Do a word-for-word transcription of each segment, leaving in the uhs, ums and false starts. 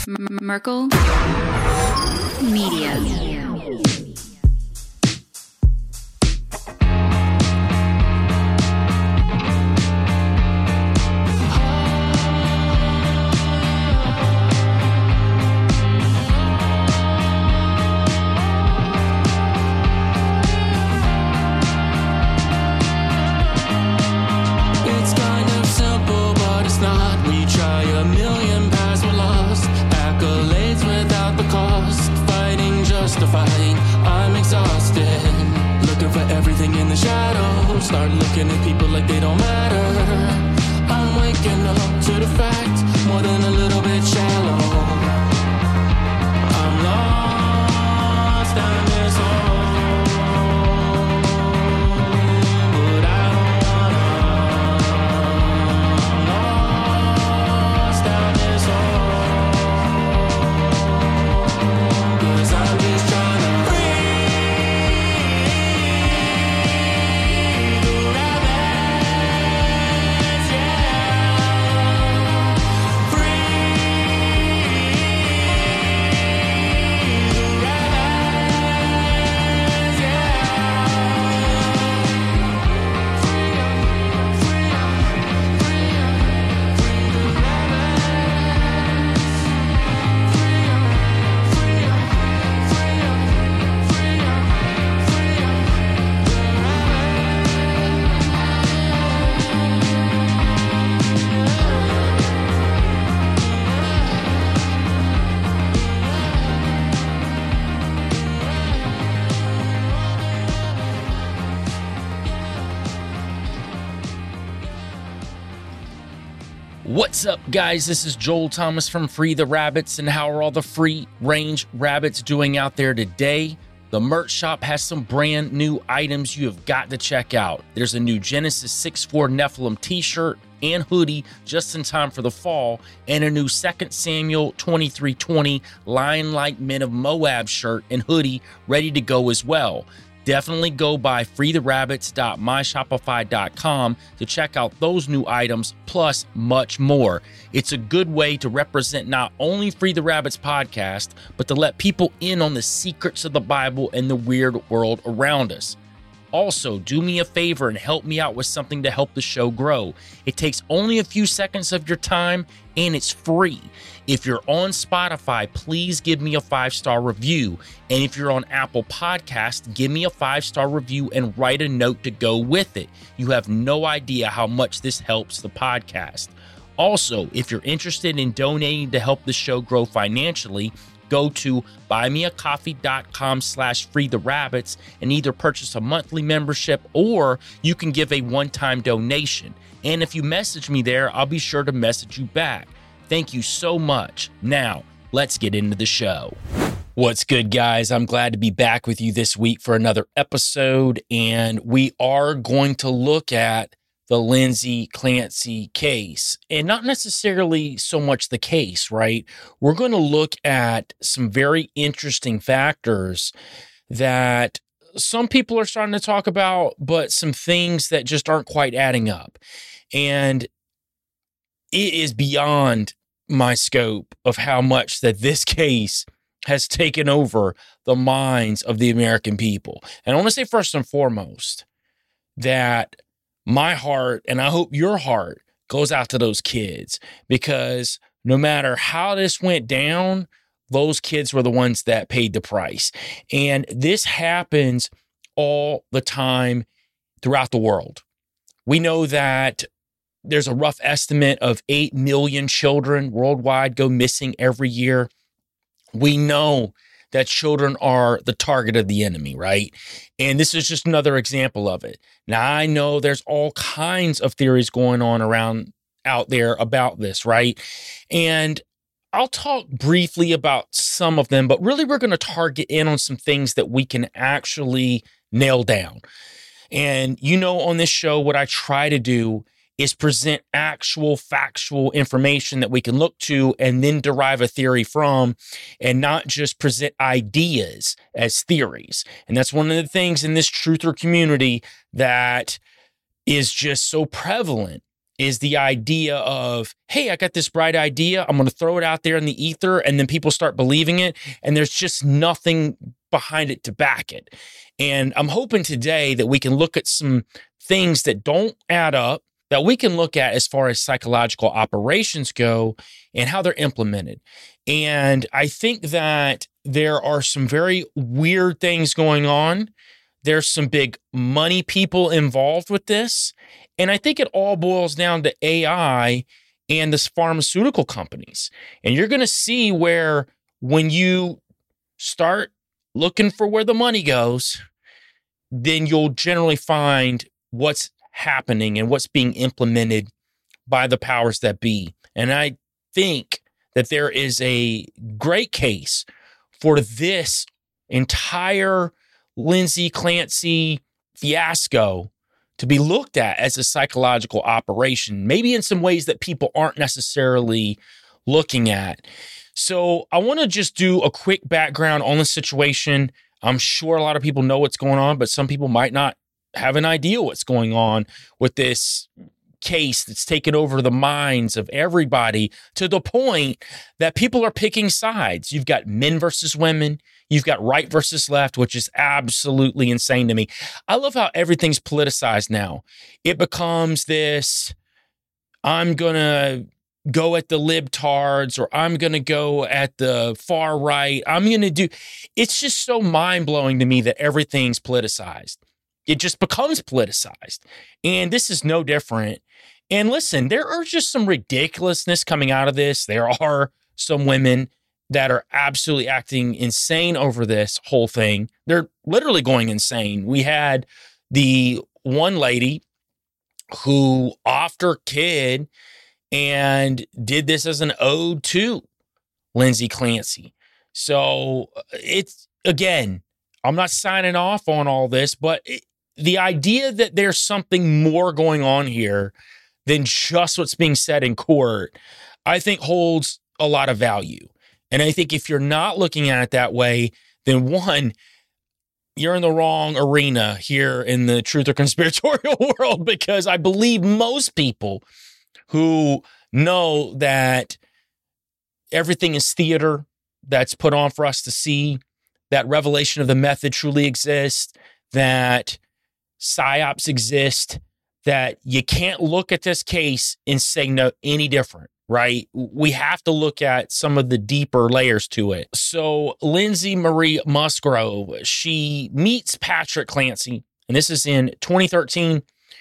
Merkel Media. I'm exhausted, looking for everything in the shadows. Start looking at people like they don't matter. I'm waking up to the fact, more than a little bit shallow. I'm lost in this hole, but I don't wanna. I'm lost in this hole, 'cause I'm just trying to What's up, guys? This is Joel Thomas from Free the Rabbits, and how are all the free-range rabbits doing out there today? The merch shop has some brand new items you have got to check out. There's a new Genesis six four Nephilim t-shirt and hoodie just in time for the fall, and a new Second Samuel twenty-three twenty Lion-like Men of Moab shirt and hoodie ready to go as well. Definitely go by free the rabbits dot my shopify dot com to check out those new items, plus much more. It's a good way to represent not only Free the Rabbits podcast, but to let people in on the secrets of the Bible and the weird world around us. Also, do me a favor and help me out with something to help the show grow. It takes only a few seconds of your time, and it's free. If you're on Spotify, please give me a five-star review. And if you're on Apple Podcasts, give me a five-star review and write a note to go with it. You have no idea how much this helps the podcast. Also, if you're interested in donating to help the show grow financially, go to buymeacoffee.com slash free the rabbits and either purchase a monthly membership, or you can give a one-time donation. And if you message me there, I'll be sure to message you back. Thank you so much. Now, let's get into the show. What's good, guys? I'm glad to be back with you this week for another episode, and we are going to look at the Lindsay Clancy case, and not necessarily so much the case, right? We're going to look at some very interesting factors that some people are starting to talk about, but some things that just aren't quite adding up. And it is beyond my scope of how much that this case has taken over the minds of the American people. And I want to say first and foremost that my heart, and I hope your heart, goes out to those kids, because no matter how this went down, those kids were the ones that paid the price. And this happens all the time throughout the world. We know that there's a rough estimate of eight million children worldwide go missing every year. We know that children are the target of the enemy, right? And this is just another example of it. Now, I know there's all kinds of theories going on around out there about this, right? And I'll talk briefly about some of them, but really we're going to target in on some things that we can actually nail down. And you know, on this show, what I try to do is present actual factual information that we can look to and then derive a theory from, and not just present ideas as theories. And that's one of the things in this truther community that is just so prevalent, is the idea of, hey, I got this bright idea. I'm going to throw it out there in the ether, and then people start believing it, and there's just nothing behind it to back it. And I'm hoping today that we can look at some things that don't add up, that we can look at as far as psychological operations go and how they're implemented. And I think that there are some very weird things going on. There's some big money people involved with this. And I think it all boils down to A I and the pharmaceutical companies. And you're going to see where when you start looking for where the money goes, then you'll generally find what's happening and what's being implemented by the powers that be. And I think that there is a great case for this entire Lindsay Clancy fiasco to be looked at as a psychological operation, maybe in some ways that people aren't necessarily looking at. So I want to just do a quick background on the situation. I'm sure a lot of people know what's going on, but some people might not have an idea what's going on with this case that's taken over the minds of everybody to the point that people are picking sides. You've got men versus women. You've got right versus left, which is absolutely insane to me. I love how everything's politicized now. It becomes this, I'm going to go at the libtards, or I'm going to go at the far right. I'm going to do, it's just so mind-blowing to me that everything's politicized. It just becomes politicized. And this is no different. And listen, there are just some ridiculousness coming out of this. There are some women that are absolutely acting insane over this whole thing. They're literally going insane. We had the one lady who offed her kid and did this as an ode to Lindsay Clancy. So it's, again, I'm not signing off on all this, but it, the idea that there's something more going on here than just what's being said in court, I think holds a lot of value. And I think if you're not looking at it that way, then one, you're in the wrong arena here in the truth or conspiratorial world, because I believe most people who know that everything is theater that's put on for us to see, that revelation of the method truly exists, that psyops exist, that you can't look at this case and say no any different, right? We have to look at some of the deeper layers to it. So Lindsay Marie Musgrove, she meets Patrick Clancy, and this is in twenty thirteen,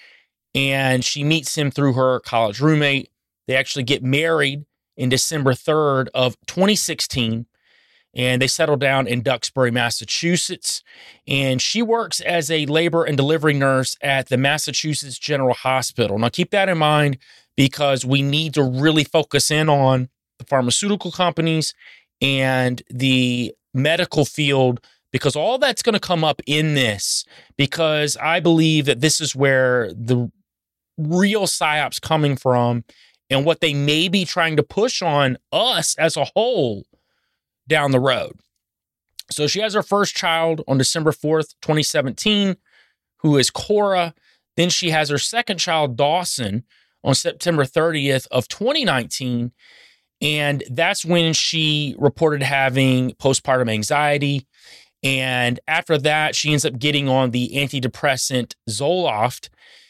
and she meets him through her college roommate. They actually get married in December third of twenty sixteen. And they settle down in Duxbury, Massachusetts. And she works as a labor and delivery nurse at the Massachusetts General Hospital. Now, keep that in mind, because we need to really focus in on the pharmaceutical companies and the medical field, because all that's going to come up in this, because I believe that this is where the real psyops coming from and what they may be trying to push on us as a whole down the road. So she has her first child on December fourth, twenty seventeen, who is Cora. Then she has her second child, Dawson, on September thirtieth of twenty nineteen. And that's when she reported having postpartum anxiety. And after that, she ends up getting on the antidepressant Zoloft,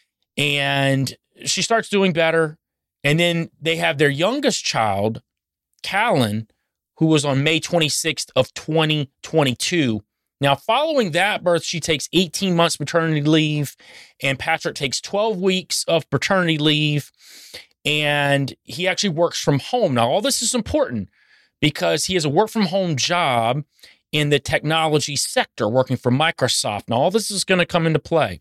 and she starts doing better. And then they have their youngest child, Callan, who was on May twenty-sixth of twenty twenty-two. Now, following that birth, she takes eighteen months maternity leave, and Patrick takes twelve weeks of paternity leave, and he actually works from home. Now, all this is important because he has a work from home job in the technology sector, working for Microsoft. Now, all this is going to come into play.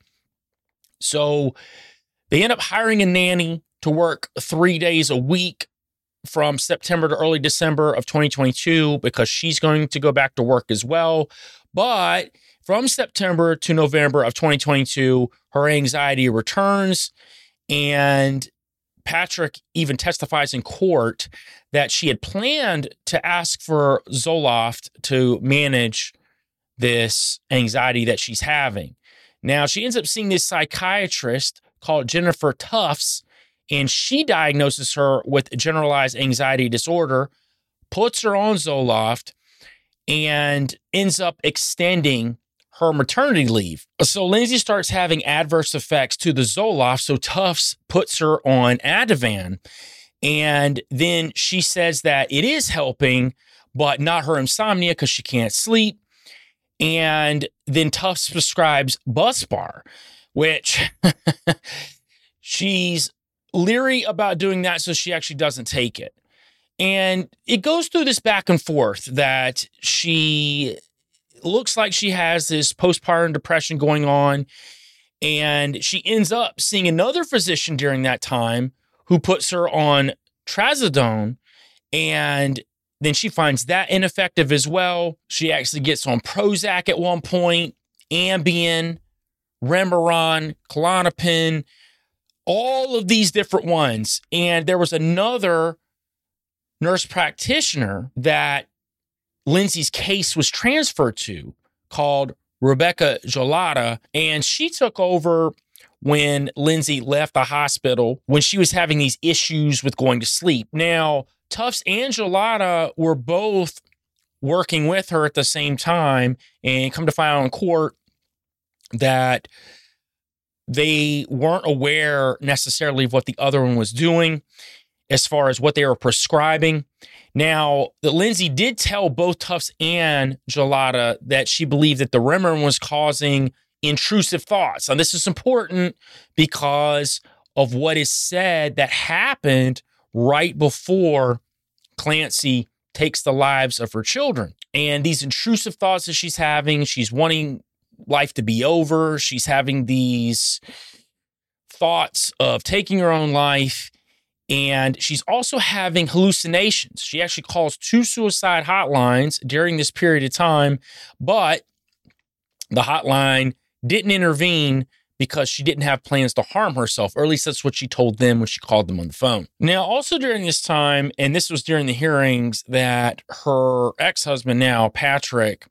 So they end up hiring a nanny to work three days a week from September to early December of twenty twenty-two, because she's going to go back to work as well. But from September to November of twenty twenty-two, her anxiety returns, and Patrick even testifies in court that she had planned to ask for Zoloft to manage this anxiety that she's having. Now, she ends up seeing this psychiatrist called Jennifer Tufts, and she diagnoses her with generalized anxiety disorder, puts her on Zoloft, and ends up extending her maternity leave. So Lindsay starts having adverse effects to the Zoloft, so Tufts puts her on Ativan. And then she says that it is helping, but not her insomnia because she can't sleep. And then Tufts prescribes Buspar, which she's leery about doing that, so she actually doesn't take it. And it goes through this back and forth that she looks like she has this postpartum depression going on, and she ends up seeing another physician during that time who puts her on Trazodone, and then she finds that ineffective as well. She actually gets on Prozac at one point, Ambien, Remeron, Klonopin, all of these different ones. And there was another nurse practitioner that Lindsay's case was transferred to called Rebecca Gelada, and she took over when Lindsay left the hospital when she was having these issues with going to sleep. Now, Tufts and Gelada were both working with her at the same time, and come to find out in court that they weren't aware necessarily of what the other one was doing as far as what they were prescribing. Now, the Lindsay did tell both Tufts and Gelada that she believed that the Remeron was causing intrusive thoughts. And this is important because of what is said that happened right before Clancy takes the lives of her children. And these intrusive thoughts that she's having, she's wanting life to be over. She's having these thoughts of taking her own life. And she's also having hallucinations. She actually calls two suicide hotlines during this period of time, but the hotline didn't intervene because she didn't have plans to harm herself, or at least that's what she told them when she called them on the phone. Now, also during this time, and this was during the hearings, that her ex-husband now, Patrick,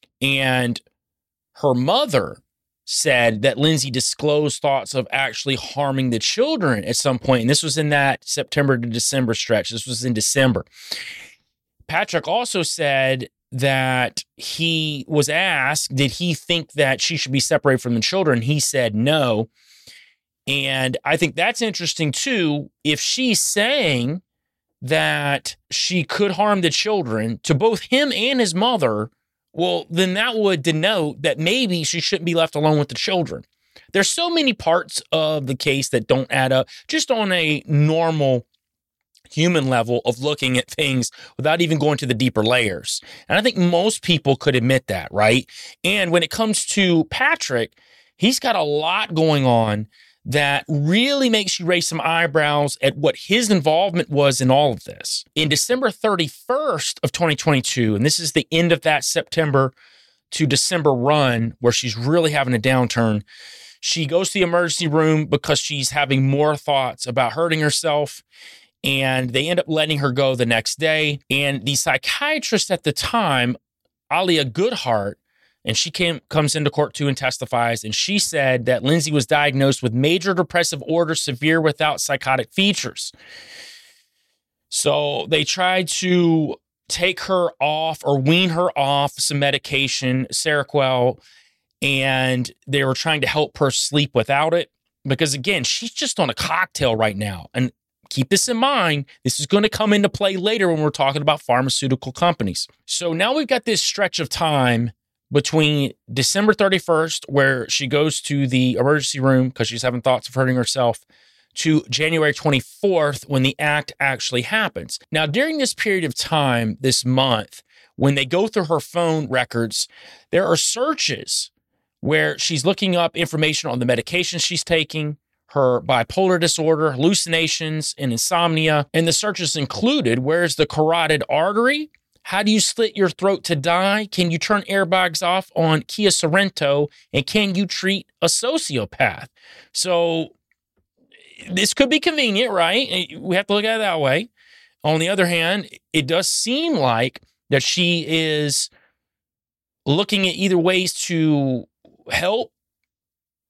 and her mother said that Lindsay disclosed thoughts of actually harming the children at some point. And this was in that September to December stretch. This was in December. Patrick also said that he was asked, did he think that she should be separated from the children? He said no. And I think that's interesting too. If she's saying that she could harm the children to both him and his mother, well, then that would denote that maybe she shouldn't be left alone with the children. There's so many parts of the case that don't add up just on a normal human level of looking at things without even going to the deeper layers. And I think most people could admit that, right? And when it comes to Patrick, he's got a lot going on that really makes you raise some eyebrows at what his involvement was in all of this. In December thirty-first of twenty twenty-two, and this is the end of that September to December run where she's really having a downturn, she goes to the emergency room because she's having more thoughts about hurting herself, and they end up letting her go the next day. And the psychiatrist at the time, Alia Goodhart, and she came comes into court too and testifies, and she said that Lindsay was diagnosed with major depressive order, severe without psychotic features. So they tried to take her off or wean her off some medication, Seroquel, and they were trying to help her sleep without it. Because again, she's just on a cocktail right now. And keep this in mind, this is going to come into play later when we're talking about pharmaceutical companies. So now we've got this stretch of time between December thirty-first, where she goes to the emergency room because she's having thoughts of hurting herself, to January twenty-fourth, when the act actually happens. Now, during this period of time, this month, when they go through her phone records, there are searches where she's looking up information on the medication she's taking, her bipolar disorder, hallucinations, and insomnia. And the searches included, where's the carotid artery? How do you slit your throat to die? Can you turn airbags off on Kia Sorento? And can you treat a sociopath? So this could be convenient, right? We have to look at it that way. On the other hand, it does seem like that she is looking at either ways to help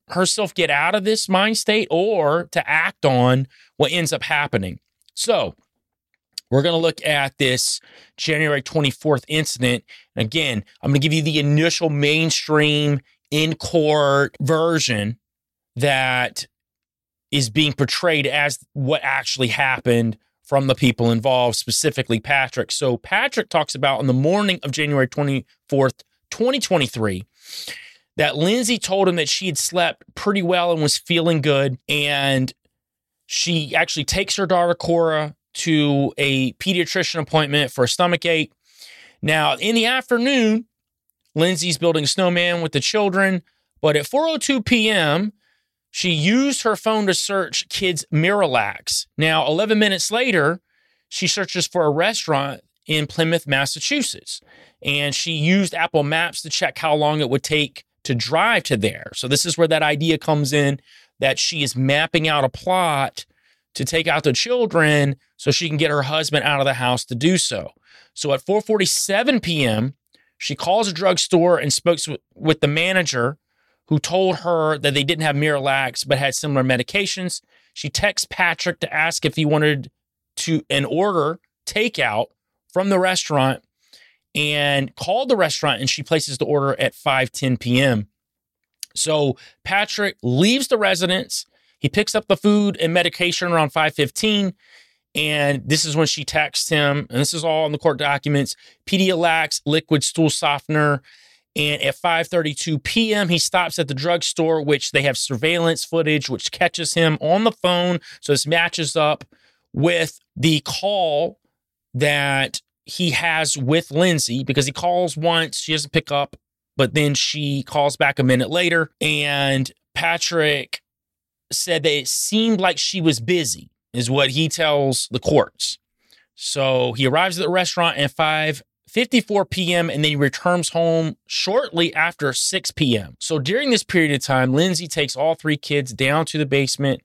herself get out of this mind state or to act on what ends up happening. So we're going to look at this January twenty-fourth incident. And again, I'm going to give you the initial mainstream in-court version that is being portrayed as what actually happened from the people involved, specifically Patrick. So Patrick talks about on the morning of January twenty-fourth, twenty twenty-three, that Lindsay told him that she had slept pretty well and was feeling good. And she actually takes her daughter, Cora, to a pediatrician appointment for a stomach ache. Now, in the afternoon, Lindsay's building a snowman with the children, but at four oh two p.m., she used her phone to search kids' Miralax. Now, eleven minutes later, she searches for a restaurant in Plymouth, Massachusetts, and she used Apple Maps to check how long it would take to drive to there. So this is where that idea comes in, that she is mapping out a plot to take out the children so she can get her husband out of the house to do so. So at four forty-seven p.m., she calls a drugstore and spoke with the manager, who told her that they didn't have Miralax but had similar medications. She texts Patrick to ask if he wanted to an order takeout from the restaurant and called the restaurant, and she places the order at five ten p.m. So Patrick leaves the residence. He picks up the food and medication around five fifteen, and this is when she texts him, and this is all in the court documents, Pedialax liquid stool softener. And at five thirty-two p.m., he stops at the drugstore, which they have surveillance footage, which catches him on the phone. So this matches up with the call that he has with Lindsay, because he calls once, she doesn't pick up, but then she calls back a minute later. And Patrick said that it seemed like she was busy, is what he tells the courts. So he arrives at the restaurant at five fifty-four p.m. and then he returns home shortly after six p.m. So during this period of time, Lindsay takes all three kids down to the basement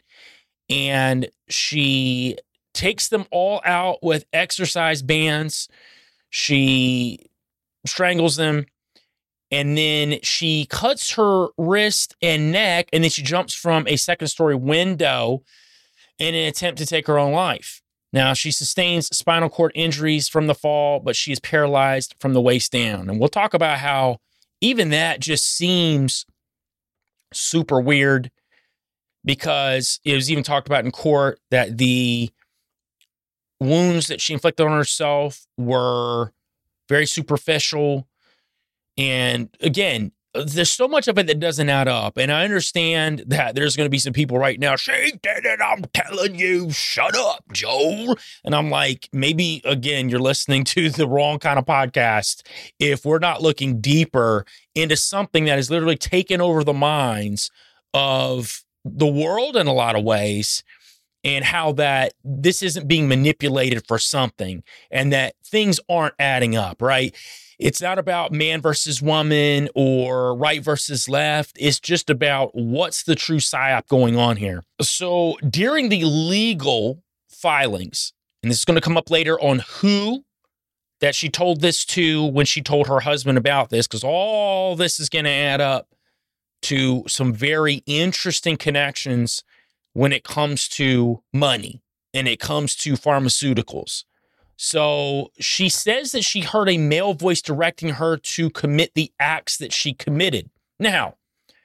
and she takes them all out with exercise bands. She strangles them, and then she cuts her wrist and neck, and then she jumps from a second story window in an attempt to take her own life. Now, she sustains spinal cord injuries from the fall, but she is paralyzed from the waist down. And we'll talk about how even that just seems super weird, because it was even talked about in court that the wounds that she inflicted on herself were very superficial. And again, there's so much of it that doesn't add up. And I understand that there's going to be some people right now, she did it, I'm telling you, shut up, Joel. And I'm like, maybe, again, you're listening to the wrong kind of podcast if we're not looking deeper into something that has literally taken over the minds of the world in a lot of ways, and how that this isn't being manipulated for something, and that things aren't adding up, right? It's not about man versus woman or right versus left. It's just about what's the true psyop going on here. So during the legal filings, and this is going to come up later on who that she told this to when she told her husband about this, because all this is going to add up to some very interesting connections when it comes to money and it comes to pharmaceuticals. So she says that she heard a male voice directing her to commit the acts that she committed. Now,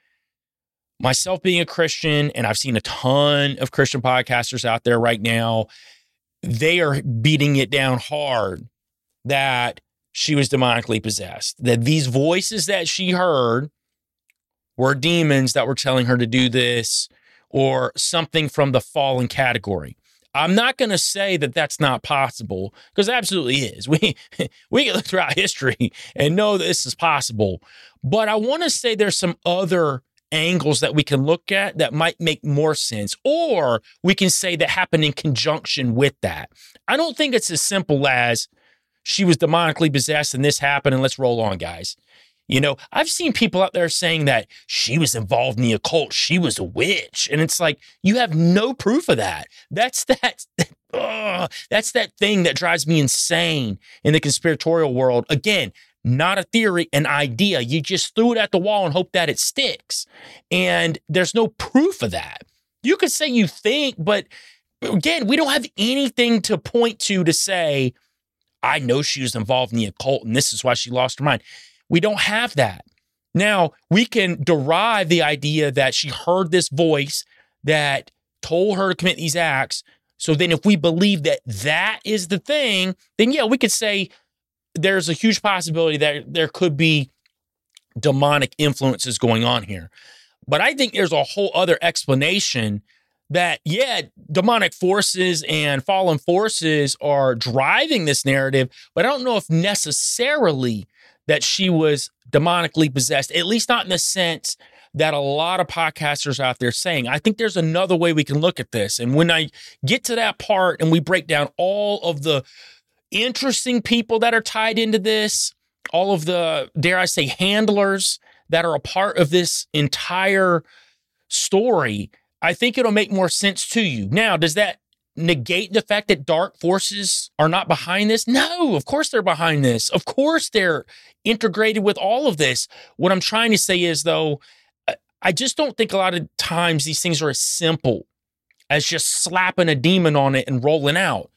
myself being a Christian, and I've seen a ton of Christian podcasters out there right now, they are beating it down hard that she was demonically possessed, that these voices that she heard were demons that were telling her to do this, or something from the fallen category. I'm not going to say that that's not possible, because it absolutely is. We we can look throughout history and know this is possible. But I want to say there's some other angles that we can look at that might make more sense, or we can say that happened in conjunction with that. I don't think it's as simple as she was demonically possessed and this happened and let's roll on, guys. You know, I've seen people out there saying that she was involved in the occult, she was a witch. And it's like, you have no proof of that. That's that, uh, that's that thing that drives me insane in the conspiratorial world. Again, not a theory, an idea. You just threw it at the wall and hope that it sticks. And there's no proof of that. You could say you think, but again, we don't have anything to point to to say, I know she was involved in the occult and this is why she lost her mind. We don't have that. Now, we can derive the idea that she heard this voice that told her to commit these acts. So then if we believe that that is the thing, then yeah, we could say there's a huge possibility that there could be demonic influences going on here. But I think there's a whole other explanation that, yeah, demonic forces and fallen forces are driving this narrative, but I don't know if necessarily that she was demonically possessed, at least not in the sense that a lot of podcasters out there saying. I think there's another way we can look at this. And when I get to that part and we break down all of the interesting people that are tied into this, all of the, dare I say, handlers that are a part of this entire story, I think it'll make more sense to you. Now, does that negate the fact that dark forces are not behind this? No, of course they're behind this. Of course they're integrated with all of this. What I'm trying to say is, though, I just don't think a lot of times these things are as simple as just slapping a demon on it and rolling out.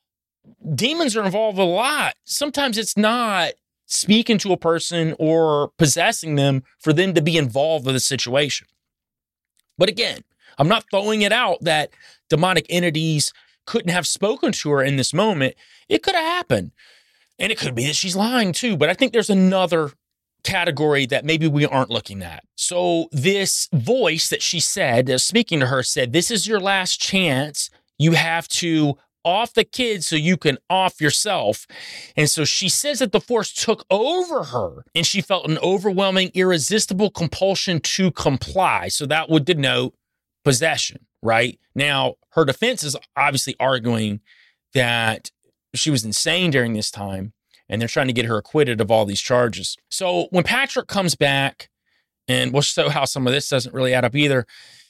Demons are involved a lot. Sometimes it's not speaking to a person or possessing them for them to be involved with a situation. But again, I'm not throwing it out that demonic entities couldn't have spoken to her in this moment. It could have happened. And it could be that she's lying too. But I think there's another category that maybe we aren't looking at. So this voice that she said, uh, speaking to her, said, this is your last chance. You have to off the kids so you can off yourself. And so she says that the force took over her and she felt an overwhelming, irresistible compulsion to comply. So that would denote possession, right? Now, her defense is obviously arguing that she was insane during this time, and they're trying to get her acquitted of all these charges. So when Patrick comes back, and we'll show how some of this doesn't really add up either,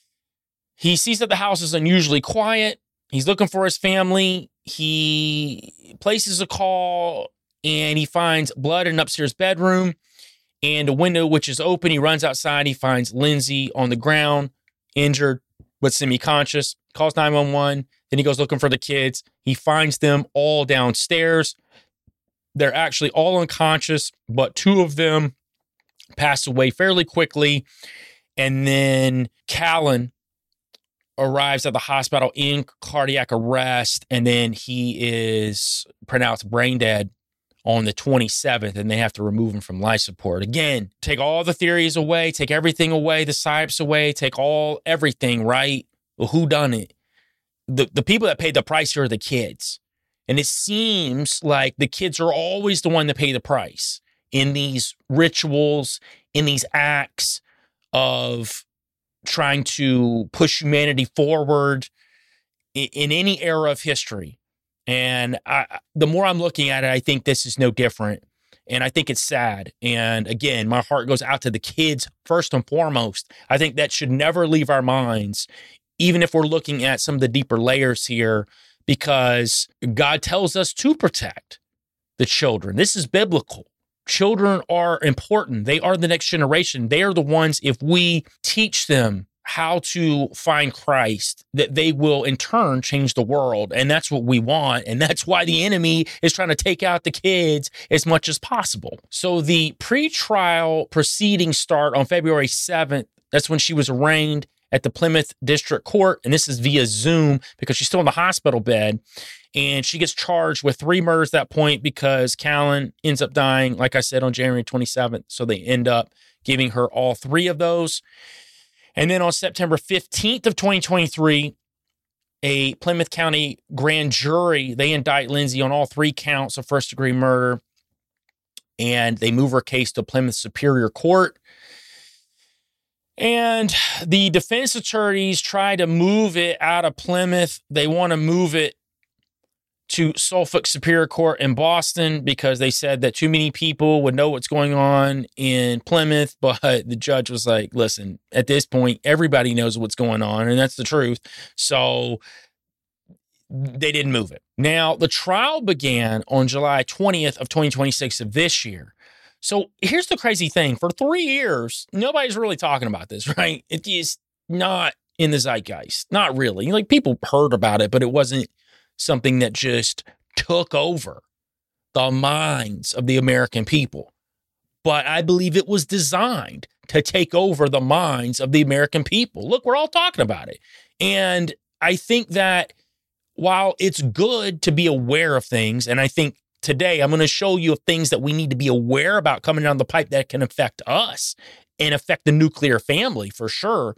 he sees that the house is unusually quiet. He's looking for his family. He places a call, and he finds blood in an upstairs bedroom and a window which is open. He runs outside. He finds Lindsay on the ground, injured but semi-conscious, calls nine one one. Then he goes looking for the kids. He finds them all downstairs. They're actually all unconscious, but two of them pass away fairly quickly. And then Callan arrives at the hospital in cardiac arrest, and then he is pronounced brain dead on the twenty-seventh, and they have to remove him from life support. Again, take all the theories away, take everything away, the psyops away, take all, everything, right? Well, who done it? The, the people that paid the price here are the kids. And it seems like the kids are always the one that pay the price in these rituals, in these acts of trying to push humanity forward in, in any era of history. And I, the more I'm looking at it, I think this is no different. And I think it's sad. And again, my heart goes out to the kids first and foremost. I think that should never leave our minds, even if we're looking at some of the deeper layers here, because God tells us to protect the children. This is biblical. Children are important. They are the next generation. They are the ones, if we teach them how to find Christ, that they will in turn change the world. And that's what we want. And that's why the enemy is trying to take out the kids as much as possible. So the pretrial proceedings start on February seventh. That's when she was arraigned at the Plymouth District Court. And this is via Zoom because she's still in the hospital bed. And she gets charged with three murders at that point because Callan ends up dying, like I said, on January twenty-seventh. So they end up giving her all three of those. And then on September fifteenth of twenty twenty-three, a Plymouth County grand jury, they indict Lindsay on all three counts of first-degree murder, and they move her case to Plymouth Superior Court. And the defense attorneys try to move it out of Plymouth. They want to move it to Suffolk Superior Court in Boston because they said that too many people would know what's going on in Plymouth. But the judge was like, listen, at this point, everybody knows what's going on, and that's the truth. So they didn't move it. Now, the trial began on July twentieth of twenty twenty-six of this year. So here's the crazy thing. For three years, nobody's really talking about this, right? It is not in the zeitgeist. Not really. Like, people heard about it, but it wasn't something that just took over the minds of the American people. But I believe it was designed to take over the minds of the American people. Look, we're all talking about it. And I think that while it's good to be aware of things, and I think today I'm going to show you things that we need to be aware about coming down the pipe that can affect us and affect the nuclear family for sure,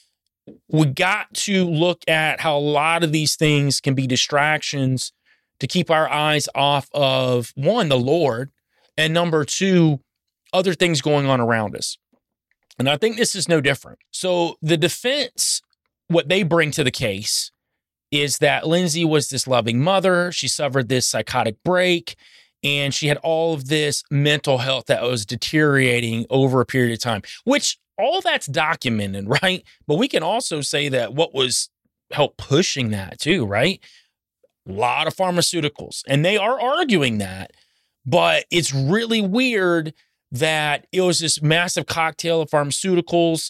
we got to look at how a lot of these things can be distractions to keep our eyes off of, one, the Lord, and number two, other things going on around us. And I think this is no different. So the defense, what they bring to the case is that Lindsay was this loving mother. She suffered this psychotic break, and she had all of this mental health that was deteriorating over a period of time, which all that's documented, right? But we can also say that what was help pushing that too, right? A lot of pharmaceuticals, and they are arguing that, but it's really weird that it was this massive cocktail of pharmaceuticals,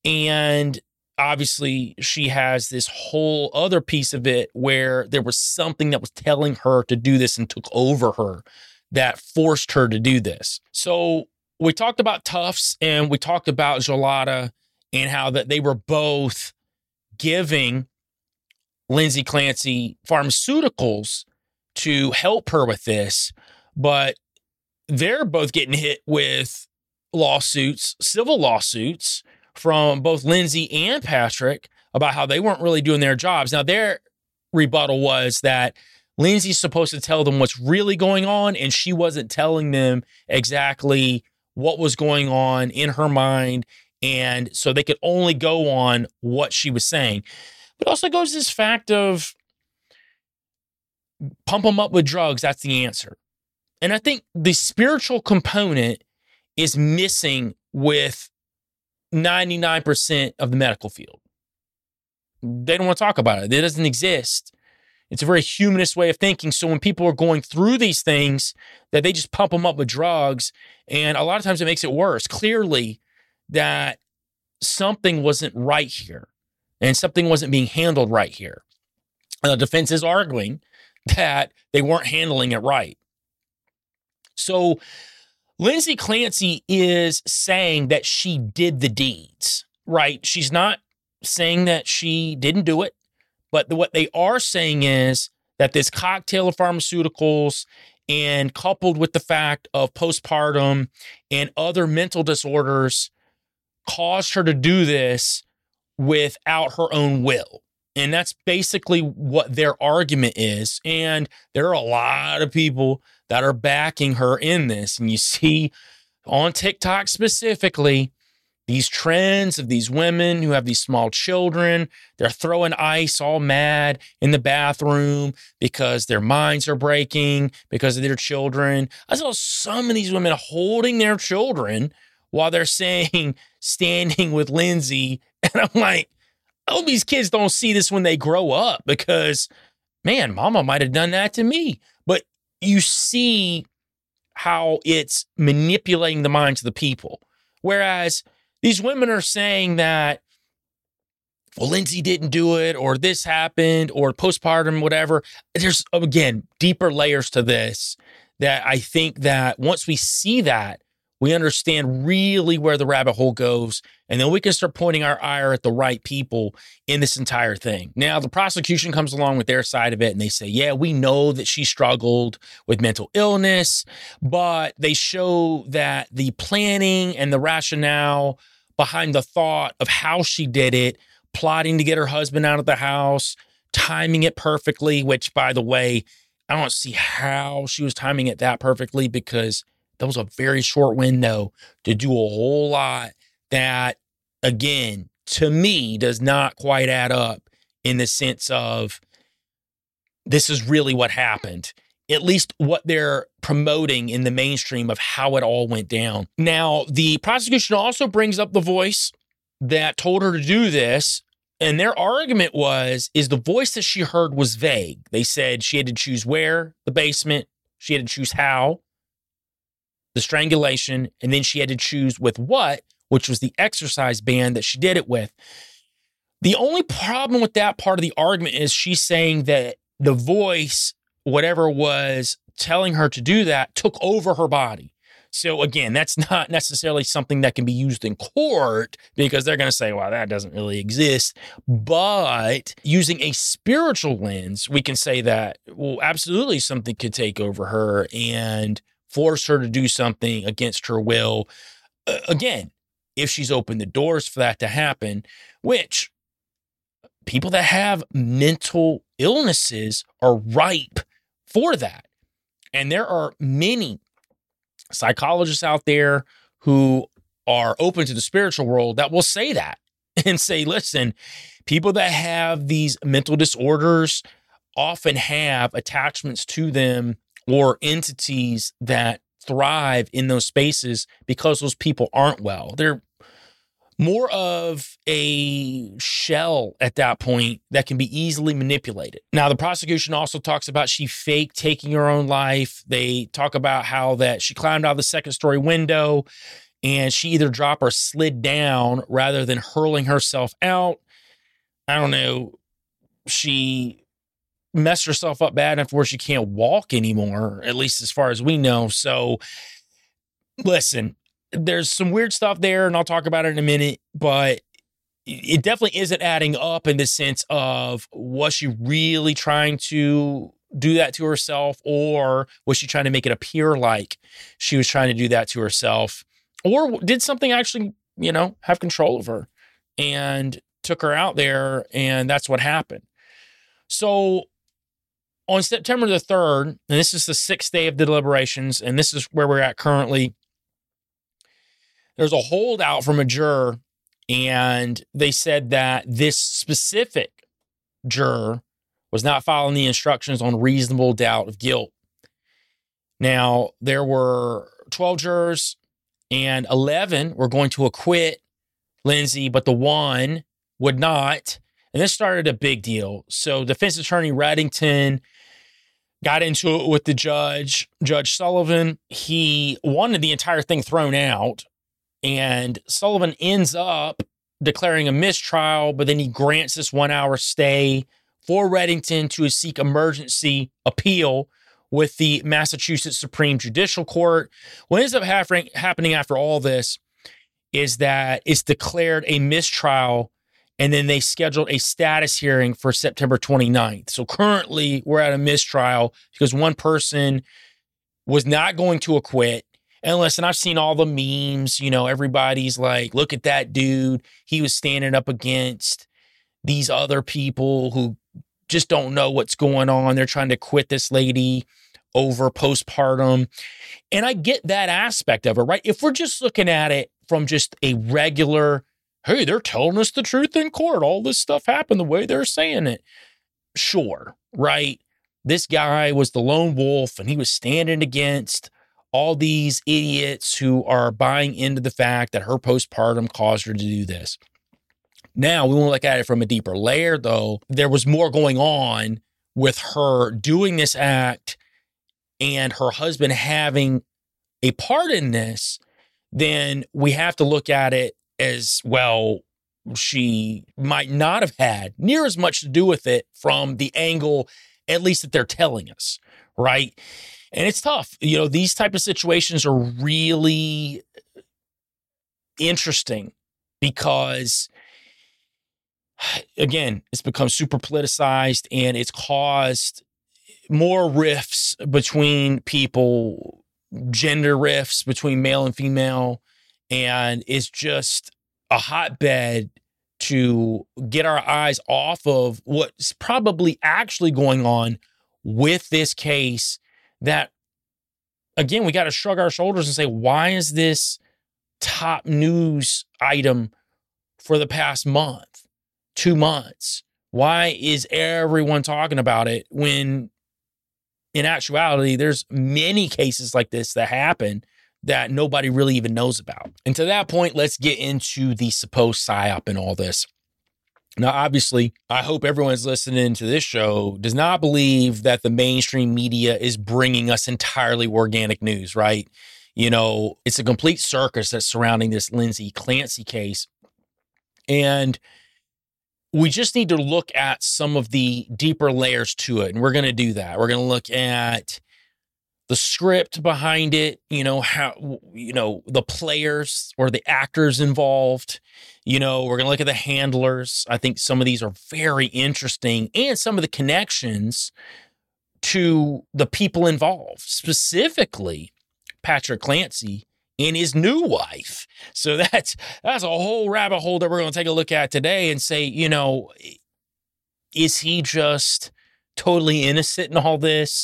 and obviously she has this whole other piece of it where there was something that was telling her to do this and took over her that forced her to do this. So we talked about Tufts and we talked about Gelada and how that they were both giving Lindsay Clancy pharmaceuticals to help her with this, but they're both getting hit with lawsuits, civil lawsuits from both Lindsay and Patrick about how they weren't really doing their jobs. Now, their rebuttal was that Lindsay's supposed to tell them what's really going on, and she wasn't telling them exactly what was going on in her mind, and so they could only go on what she was saying. But also goes this fact of pump them up with drugs, that's the answer. And I think the spiritual component is missing with ninety-nine percent of the medical field. They don't want to talk about it. It doesn't exist. It's a very humanist way of thinking. So when people are going through these things, that they just pump them up with drugs, and a lot of times it makes it worse. Clearly that something wasn't right here, and something wasn't being handled right here. And the defense is arguing that they weren't handling it right. So Lindsay Clancy is saying that she did the deeds, right? She's not saying that she didn't do it, but the, what they are saying is that this cocktail of pharmaceuticals, and coupled with the fact of postpartum and other mental disorders, caused her to do this without her own will. And that's basically what their argument is. And there are a lot of people that are backing her in this. And you see on TikTok specifically, these trends of these women who have these small children, they're throwing ice all mad in the bathroom because their minds are breaking because of their children. I saw some of these women holding their children while they're saying, standing with Lindsay. And I'm like, I hope these kids don't see this when they grow up, because, man, mama might have done that to me. But you see how it's manipulating the minds of the people. Whereas these women are saying that, well, Lindsay didn't do it, or this happened, or postpartum, whatever. There's, again, deeper layers to this that I think that once we see that, we understand really where the rabbit hole goes, and then we can start pointing our ire at the right people in this entire thing. Now, the prosecution comes along with their side of it, and they say, yeah, we know that she struggled with mental illness, but they show that the planning and the rationale behind the thought of how she did it, plotting to get her husband out of the house, timing it perfectly, which, by the way, I don't see how she was timing it that perfectly, because that was a very short window to do a whole lot that, again, to me, does not quite add up in the sense of this is really what happened. At least what they're promoting in the mainstream of how it all went down. Now, the prosecution also brings up the voice that told her to do this. And their argument was, is the voice that she heard was vague. They said she had to choose where, the basement, she had to choose how. the strangulation, and then she had to choose with what, which was the exercise band that she did it with. The only problem with that part of the argument is she's saying that the voice, whatever was telling her to do that, took over her body. So again, that's not necessarily something that can be used in court because they're going to say, well, that doesn't really exist. But using a spiritual lens, we can say that, well, absolutely something could take over her and force her to do something against her will. Uh, again, if she's opened the doors for that to happen, which people that have mental illnesses are ripe for that. And there are many psychologists out there who are open to the spiritual world that will say that and say, listen, people that have these mental disorders often have attachments to them or entities that thrive in those spaces because those people aren't well. They're more of a shell at that point that can be easily manipulated. Now, the prosecution also talks about she faked taking her own life. They talk about how that she climbed out of the second story window and she either dropped or slid down rather than hurling herself out. I don't know. She messed herself up bad enough where she can't walk anymore, at least as far as we know. So listen, there's some weird stuff there, and I'll talk about it in a minute, but it definitely isn't adding up in the sense of, was she really trying to do that to herself, or was she trying to make it appear like she was trying to do that to herself, or did something actually, you know, have control of her and took her out there, and that's what happened. So on September the third, and this is the sixth day of the deliberations, and this is where we're at currently, there's a holdout from a juror, and they said that this specific juror was not following the instructions on reasonable doubt of guilt. Now, there were twelve jurors, and eleven were going to acquit Lindsay, but the one would not. And this started a big deal. So defense attorney Reddington got into it with the judge, Judge Sullivan. He wanted the entire thing thrown out. And Sullivan ends up declaring a mistrial, but then he grants this one-hour stay for Reddington to seek emergency appeal with the Massachusetts Supreme Judicial Court. What ends up happening, happening after all this is that it's declared a mistrial, and then they scheduled a status hearing for September twenty-ninth. So currently, we're at a mistrial because one person was not going to acquit. And listen, I've seen all the memes, you know, everybody's like, look at that dude. He was standing up against these other people who just don't know what's going on. They're trying to quit this lady over postpartum. And I get that aspect of it, right? If we're just looking at it from just a regular, hey, they're telling us the truth in court, all this stuff happened the way they're saying it. Sure, right? This guy was the lone wolf, and he was standing against all these idiots who are buying into the fact that her postpartum caused her to do this. Now, we want to look at it from a deeper layer, though. There was more going on with her doing this act and her husband having a part in this. Then we have to look at it as, well, she might not have had near as much to do with it from the angle, at least that they're telling us, right? And it's tough. You know, these type of situations are really interesting because, again, it's become super politicized, and it's caused more rifts between people, gender rifts between male and female, and it's just a hotbed to get our eyes off of what's probably actually going on with this case. That, again, we got to shrug our shoulders and say, why is this top news item for the past month, two months? Why is everyone talking about it when in actuality, there's many cases like this that happen that nobody really even knows about? And to that point, let's get into the supposed psyop in all this. Now, obviously, I hope everyone's listening to this show does not believe that the mainstream media is bringing us entirely organic news, right? You know, it's a complete circus that's surrounding this Lindsay Clancy case. And we just need to look at some of the deeper layers to it. And we're going to do that. We're going to look at the script behind it, you know, how, you know, the players or the actors involved. You know, we're going to look at the handlers. I think some of these are very interesting, and some of the connections to the people involved, specifically Patrick Clancy and his new wife. So that's that's a whole rabbit hole that we're going to take a look at today and say, you know, is he just totally innocent in all this?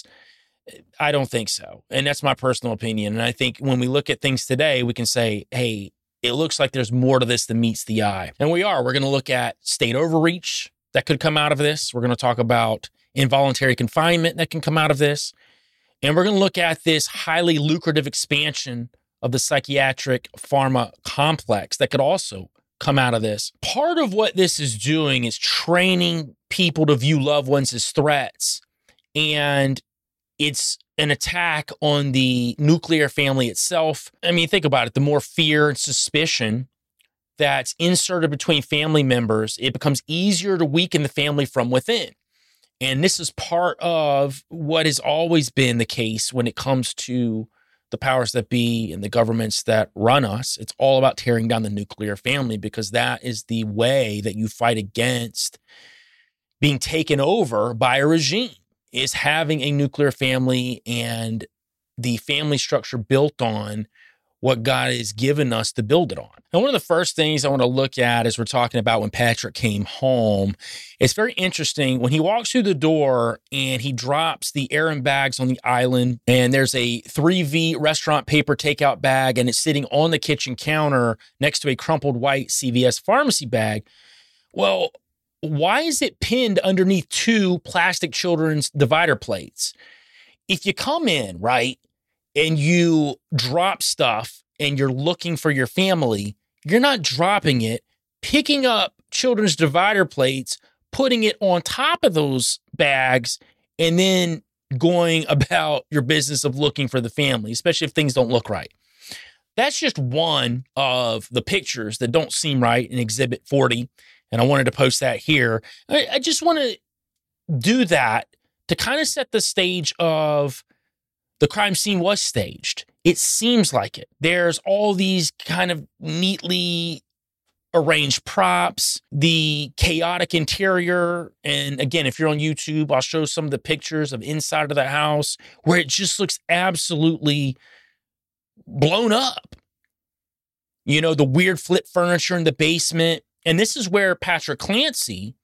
I don't think so. And that's my personal opinion. And I think when we look at things today, we can say, hey, it looks like there's more to this than meets the eye. And we are. We're going to look at state overreach that could come out of this. We're going to talk about involuntary confinement that can come out of this. And we're going to look at this highly lucrative expansion of the psychiatric pharma complex that could also come out of this. Part of what this is doing is training people to view loved ones as threats. And it's an attack on the nuclear family itself. I mean, think about it. The more fear and suspicion that's inserted between family members, it becomes easier to weaken the family from within. And this is part of what has always been the case when it comes to the powers that be and the governments that run us. It's all about tearing down the nuclear family, because that is the way that you fight against being taken over by a regime, is having a nuclear family and the family structure built on what God has given us to build it on. And one of the first things I want to look at as we're talking about when Patrick came home, it's very interesting when he walks through the door and he drops the errand bags on the island, and there's a three V restaurant paper takeout bag, and it's sitting on the kitchen counter next to a crumpled white C V S pharmacy bag. Well, why is it pinned underneath two plastic children's divider plates? If you come in, right, and you drop stuff and you're looking for your family, you're not dropping it, picking up children's divider plates, putting it on top of those bags, and then going about your business of looking for the family, especially if things don't look right. That's just one of the pictures that don't seem right in Exhibit forty. And I wanted to post that here. I, I just want to do that to kind of set the stage of the crime scene was staged. It seems like it. There's all these kind of neatly arranged props, the chaotic interior. And again, if you're on YouTube, I'll show some of the pictures of inside of the house where it just looks absolutely blown up. You know, the weird flip furniture in the basement. And this is where Patrick Clancy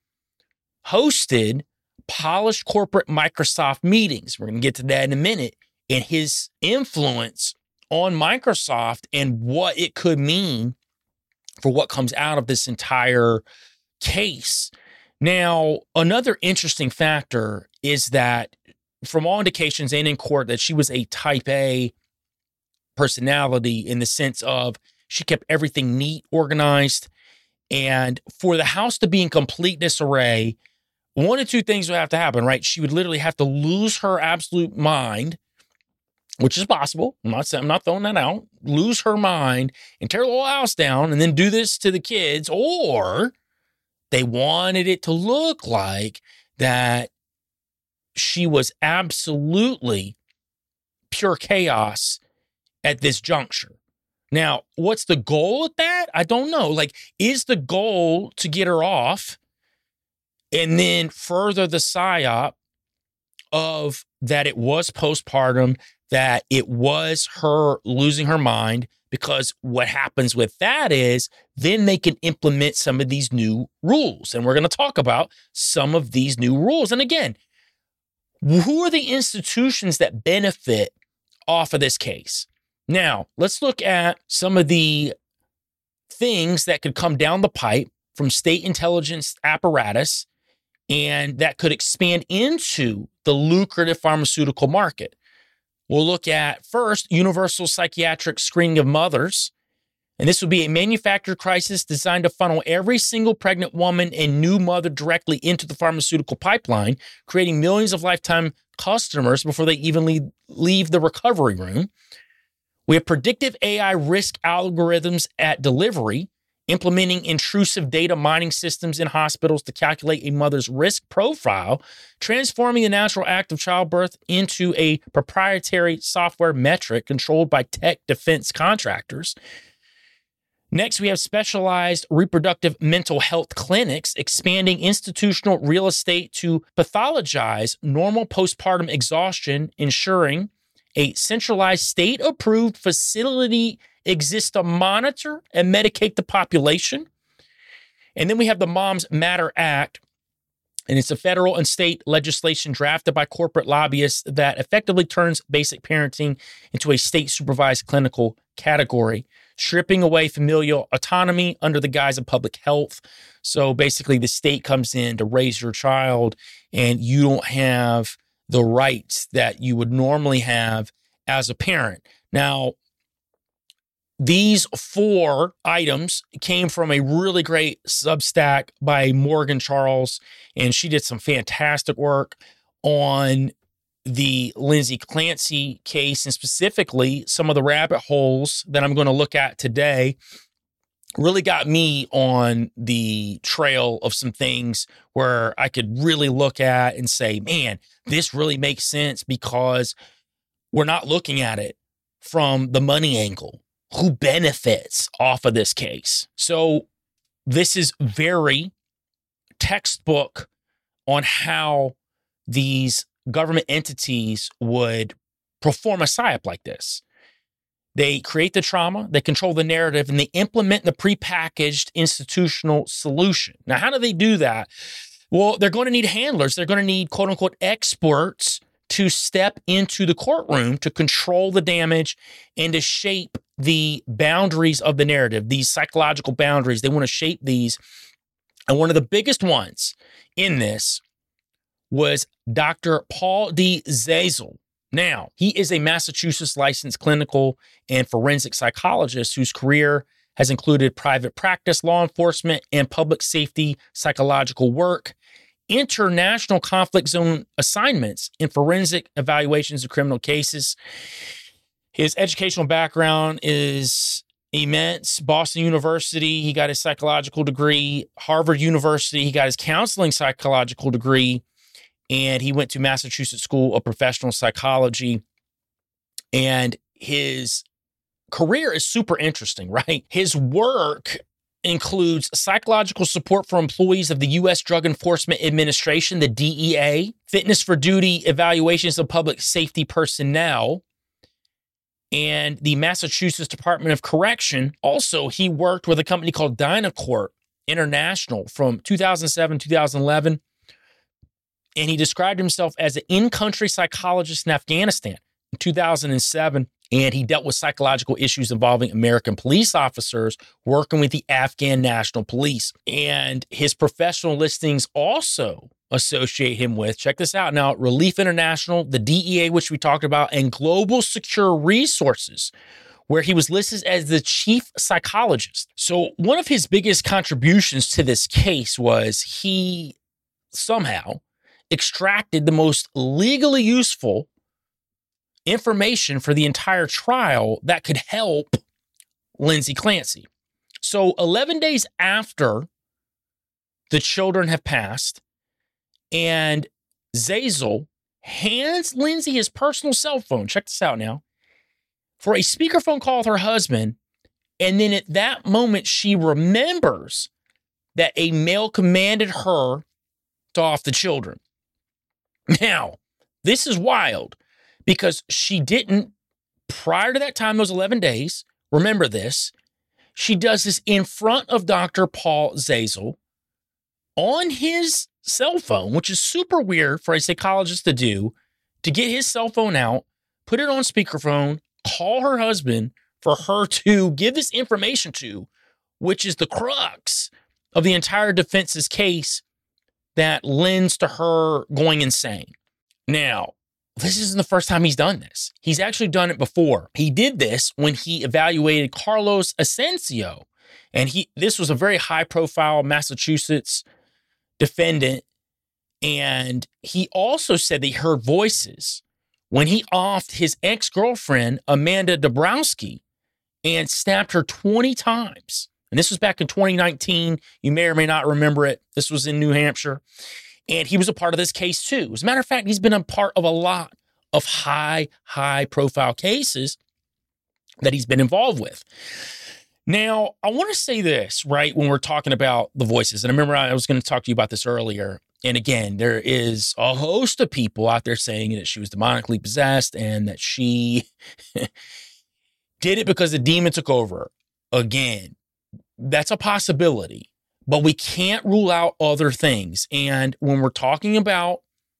hosted polished corporate Microsoft meetings. We're going to get to that in a minute. And his influence on Microsoft and what it could mean for what comes out of this entire case. Now, another interesting factor is that from all indications and in court that she was a type A personality, in the sense of she kept everything neat, organized. And for the house to be in complete disarray, one of two things would have to happen, right? She would literally have to lose her absolute mind, which is possible. I'm not saying, I'm not throwing that out. Lose her mind and tear the whole house down and then do this to the kids. Or they wanted it to look like that she was absolutely pure chaos at this juncture. Now, what's the goal with that? I don't know. Like, is the goal to get her off and then further the psyop of that it was postpartum, that it was her losing her mind? Because what happens with that is then they can implement some of these new rules. And we're going to talk about some of these new rules. And again, who are the institutions that benefit off of this case? Now, let's look at some of the things that could come down the pipe from state intelligence apparatus and that could expand into the lucrative pharmaceutical market. We'll look at, first, universal psychiatric screening of mothers. And this would be a manufactured crisis designed to funnel every single pregnant woman and new mother directly into the pharmaceutical pipeline, creating millions of lifetime customers before they even leave, leave the recovery room. We have predictive A I risk algorithms at delivery, implementing intrusive data mining systems in hospitals to calculate a mother's risk profile, transforming the natural act of childbirth into a proprietary software metric controlled by tech defense contractors. Next, we have specialized reproductive mental health clinics expanding institutional real estate to pathologize normal postpartum exhaustion, ensuring a centralized state-approved facility exists to monitor and medicate the population. And then we have the Moms Matter Act, and it's a federal and state legislation drafted by corporate lobbyists that effectively turns basic parenting into a state-supervised clinical category, stripping away familial autonomy under the guise of public health. So basically, the state comes in to raise your child, and you don't have the rights that you would normally have as a parent. Now, these four items came from a really great Substack by Morgan Charles, and she did some fantastic work on the Lindsay Clancy case, and specifically some of the rabbit holes that I'm going to look at today really got me on the trail of some things where I could really look at and say, man, this really makes sense because we're not looking at it from the money angle. Who benefits off of this case? So this is very textbook on how these government entities would perform a psyop like this. They create the trauma, they control the narrative, and they implement the prepackaged institutional solution. Now, how do they do that? Well, they're going to need handlers. They're going to need, quote unquote, experts to step into the courtroom to control the damage and to shape the boundaries of the narrative, these psychological boundaries. They want to shape these. And one of the biggest ones in this was Doctor Paul D. Zaisel. Now, he is a Massachusetts licensed clinical and forensic psychologist whose career has included private practice, law enforcement, and public safety psychological work, international conflict zone assignments, and forensic evaluations of criminal cases. His educational background is immense. Boston University, he got his psychological degree. Harvard University, he got his counseling psychological degree. And he went to Massachusetts School of Professional Psychology. And his career is super interesting, right? His work includes psychological support for employees of the U S Drug Enforcement Administration, the D E A, fitness for duty evaluations of public safety personnel, and the Massachusetts Department of Correction. Also, he worked with a company called Dynacorp International from two thousand seven, two thousand eleven. And he described himself as an in-country psychologist in Afghanistan in two thousand seven. And he dealt with psychological issues involving American police officers working with the Afghan National Police. And his professional listings also associate him with, check this out now, Relief International, the D E A, which we talked about, and Global Secure Resources, where he was listed as the chief psychologist. So one of his biggest contributions to this case was he somehow extracted the most legally useful information for the entire trial that could help Lindsay Clancy. So eleven days after the children have passed, and Zaisel hands Lindsay his personal cell phone, check this out now, for a speakerphone call with her husband, and then at that moment, she remembers that a male commanded her to off the children. Now, this is wild because she didn't, prior to that time, those eleven days, remember this, she does this in front of Doctor Paul Zaisel on his cell phone, which is super weird for a psychologist to do, to get his cell phone out, put it on speakerphone, call her husband for her to give this information to, which is the crux of the entire defense's case that lends to her going insane. Now, this isn't the first time he's done this. He's actually done it before. He did this when he evaluated Carlos Asensio. And he this was a very high-profile Massachusetts defendant. And he also said that he heard voices when he offed his ex-girlfriend, Amanda Dabrowski, and stabbed her twenty times. And this was back in twenty nineteen. You may or may not remember it. This was in New Hampshire. And he was a part of this case too. As a matter of fact, he's been a part of a lot of high, high profile cases that he's been involved with. Now, I want to say this, right, when we're talking about the voices. And I remember I was going to talk to you about this earlier. And again, there is a host of people out there saying that she was demonically possessed and that she did it because the demon took over. Again, that's a possibility, but we can't rule out other things. And when we're talking about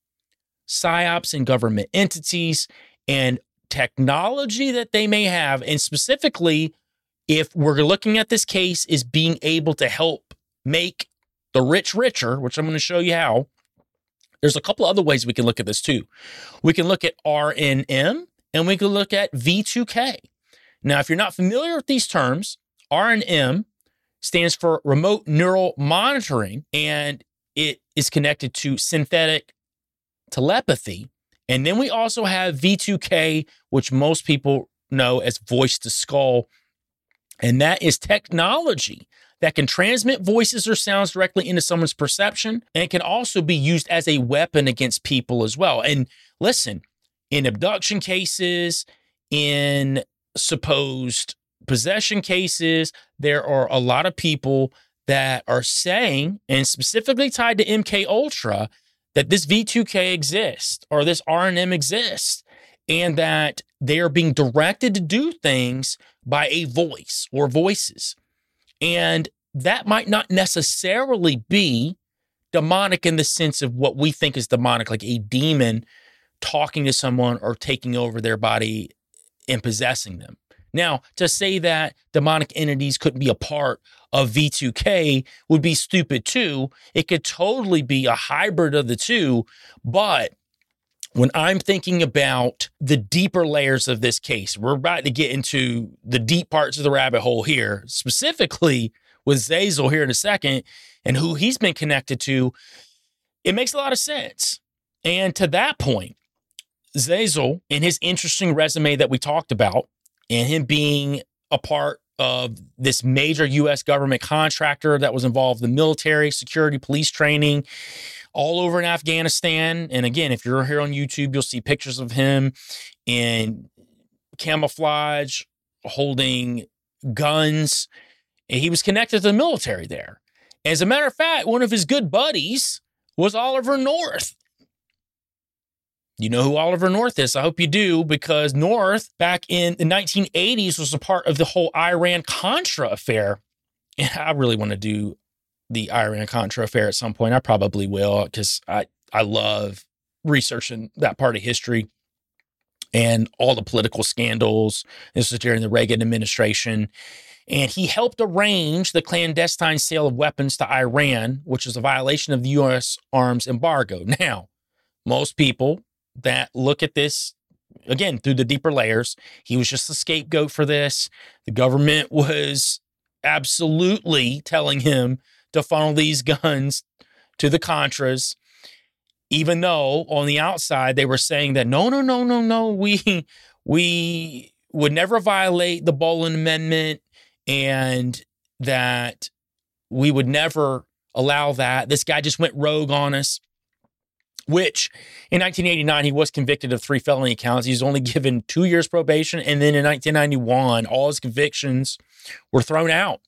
psyops and government entities and technology that they may have, and specifically, if we're looking at this case as being able to help make the rich richer, which I'm going to show you how, there's a couple other ways we can look at this too. We can look at R N M and we can look at V two K. Now, if you're not familiar with these terms, R N M stands for remote neural monitoring, and it is connected to synthetic telepathy. And then we also have V two K, which most people know as voice to skull. And that is technology that can transmit voices or sounds directly into someone's perception, and can also be used as a weapon against people as well. And listen, in abduction cases, in supposed possession cases, there are a lot of people that are saying, and specifically tied to M K Ultra, that this V two K exists or this R N M exists, and that they are being directed to do things by a voice or voices. And that might not necessarily be demonic in the sense of what we think is demonic, like a demon talking to someone or taking over their body and possessing them. Now, to say that demonic entities couldn't be a part of V two K would be stupid too. It could totally be a hybrid of the two. But when I'm thinking about the deeper layers of this case, we're about to get into the deep parts of the rabbit hole here, specifically with Zazel here in a second and who he's been connected to. It makes a lot of sense. And to that point, Zazel and his interesting resume that we talked about, and him being a part of this major U S government contractor that was involved in military, security, police training all over in Afghanistan. And again, if you're here on YouTube, you'll see pictures of him in camouflage, holding guns. And he was connected to the military there. As a matter of fact, one of his good buddies was Oliver North. You know who Oliver North is. I hope you do, because North, back in the nineteen eighties, was a part of the whole Iran-Contra affair. And I really want to do the Iran-Contra affair at some point. I probably will, because I, I love researching that part of history and all the political scandals. This was during the Reagan administration. And he helped arrange the clandestine sale of weapons to Iran, which is a violation of the U S arms embargo. Now, most people that look at this, again, through the deeper layers, he was just a scapegoat for this. The government was absolutely telling him to funnel these guns to the Contras, even though on the outside they were saying that, no, no, no, no, no, we, we would never violate the Boland Amendment, and that we would never allow that. This guy just went rogue on us. Which in nineteen eighty-nine, he was convicted of three felony counts. He was only given two years probation. And then in nineteen ninety-one, all his convictions were thrown out.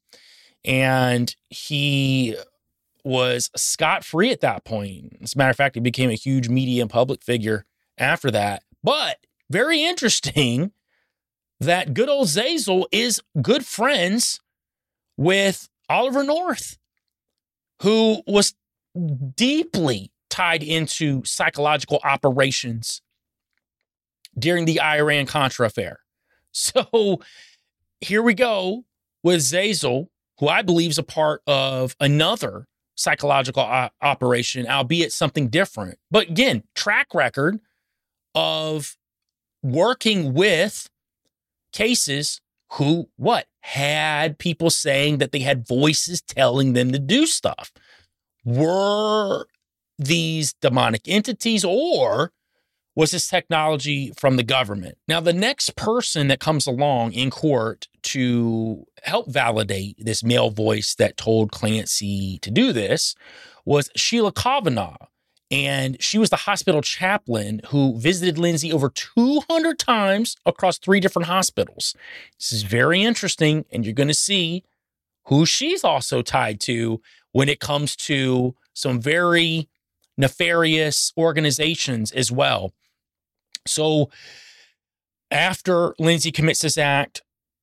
And he was scot-free at that point. As a matter of fact, he became a huge media and public figure after that. But very interesting that good old Zazel is good friends with Oliver North, who was deeply tied into psychological operations during the Iran-Contra affair. So here we go with Zazel, who I believe is a part of another psychological o- operation, albeit something different. But again, track record of working with cases who, what, had people saying that they had voices telling them to do stuff. Were these demonic entities, or was this technology from the government. Now, the next person that comes along in court to help validate this male voice that told Clancy to do this was Sheila Kavanaugh. And she was the hospital chaplain who visited Lindsay over two hundred times across three different hospitals. This is very interesting, and you're going to see who she's also tied to when it comes to some very nefarious organizations as well. So after Lindsay commits this act,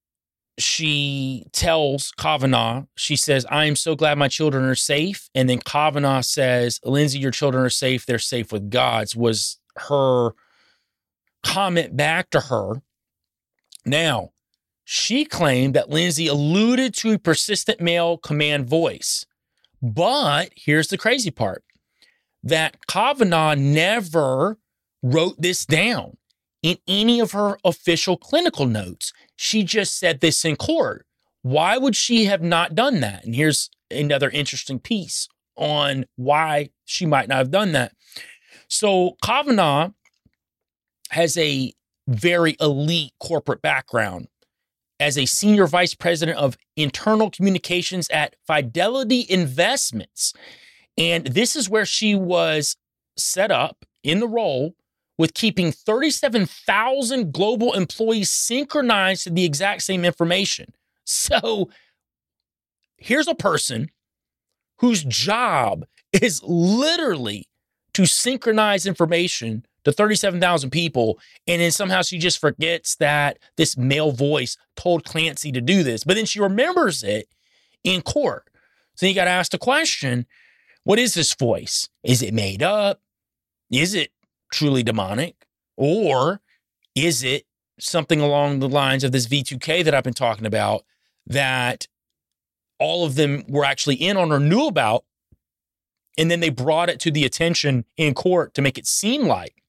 she tells Kavanaugh, she says, I am so glad my children are safe. And then Kavanaugh says, Lindsay, your children are safe. They're safe with God's, was her comment back to her. Now, she claimed that Lindsay alluded to a persistent male command voice. But here's the crazy part, that Kavanaugh never wrote this down in any of her official clinical notes. She just said this in court. Why would she have not done that? And here's another interesting piece on why she might not have done that. So Kavanaugh has a very elite corporate background as a senior vice president of internal communications at Fidelity Investments. And this is where she was set up in the role with keeping thirty-seven thousand global employees synchronized to the exact same information. So here's a person whose job is literally to synchronize information to thirty-seven thousand people, and then somehow she just forgets that this male voice told Clancy to do this, but then she remembers it in court. So you got to ask the question, what is this voice? Is it made up? Is it truly demonic? Or is it something along the lines of this V two K that I've been talking about, that all of them were actually in on or knew about, and then they brought it to the attention in court to make it seem like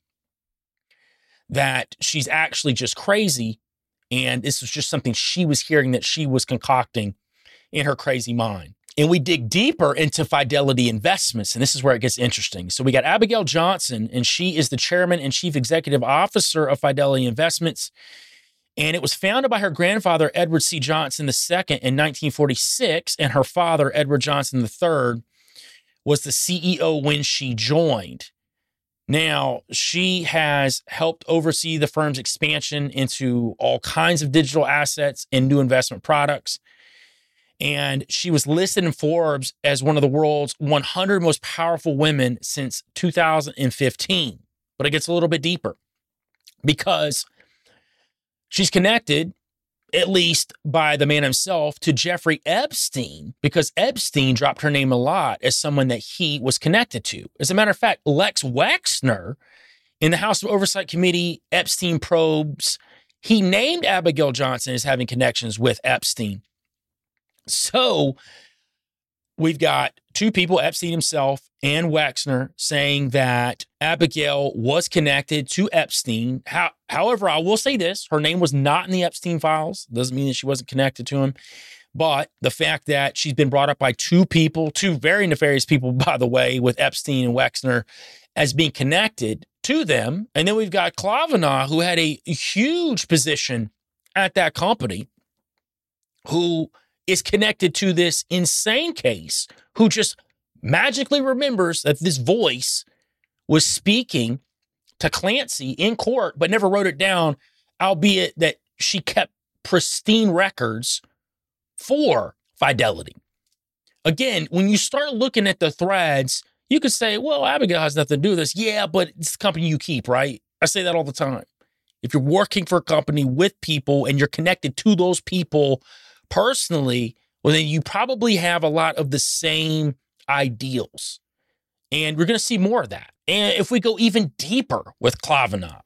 that she's actually just crazy, and this was just something she was hearing that she was concocting in her crazy mind. And we dig deeper into Fidelity Investments, and this is where it gets interesting. So we got Abigail Johnson, and she is the chairman and chief executive officer of Fidelity Investments. And it was founded by her grandfather, Edward C. Johnson the Second, in nineteen forty-six, and her father, Edward Johnson the Third, was the C E O when she joined. Now, she has helped oversee the firm's expansion into all kinds of digital assets and new investment products. And she was listed in Forbes as one of the world's one hundred most powerful women since two thousand fifteen. But it gets a little bit deeper because she's connected, at least by the man himself, to Jeffrey Epstein, because Epstein dropped her name a lot as someone that he was connected to. As a matter of fact, Lex Wexner in the House Oversight Committee Epstein probes, he named Abigail Johnson as having connections with Epstein. So we've got two people, Epstein himself and Wexner, saying that Abigail was connected to Epstein. How, however, I will say this, her name was not in the Epstein files. Doesn't mean that she wasn't connected to him. But the fact that she's been brought up by two people, two very nefarious people, by the way, with Epstein and Wexner as being connected to them. And then we've got Kavanaugh, who had a huge position at that company, who is connected to this insane case, who just magically remembers that this voice was speaking to Clancy in court, but never wrote it down, albeit that she kept pristine records for Fidelity. Again, when you start looking at the threads, you could say, well, Abigail has nothing to do with this. Yeah, but it's the company you keep, right? I say that all the time. If you're working for a company with people and you're connected to those people personally, well, then you probably have a lot of the same ideals. And we're going to see more of that. And if we go even deeper with Kavanaugh,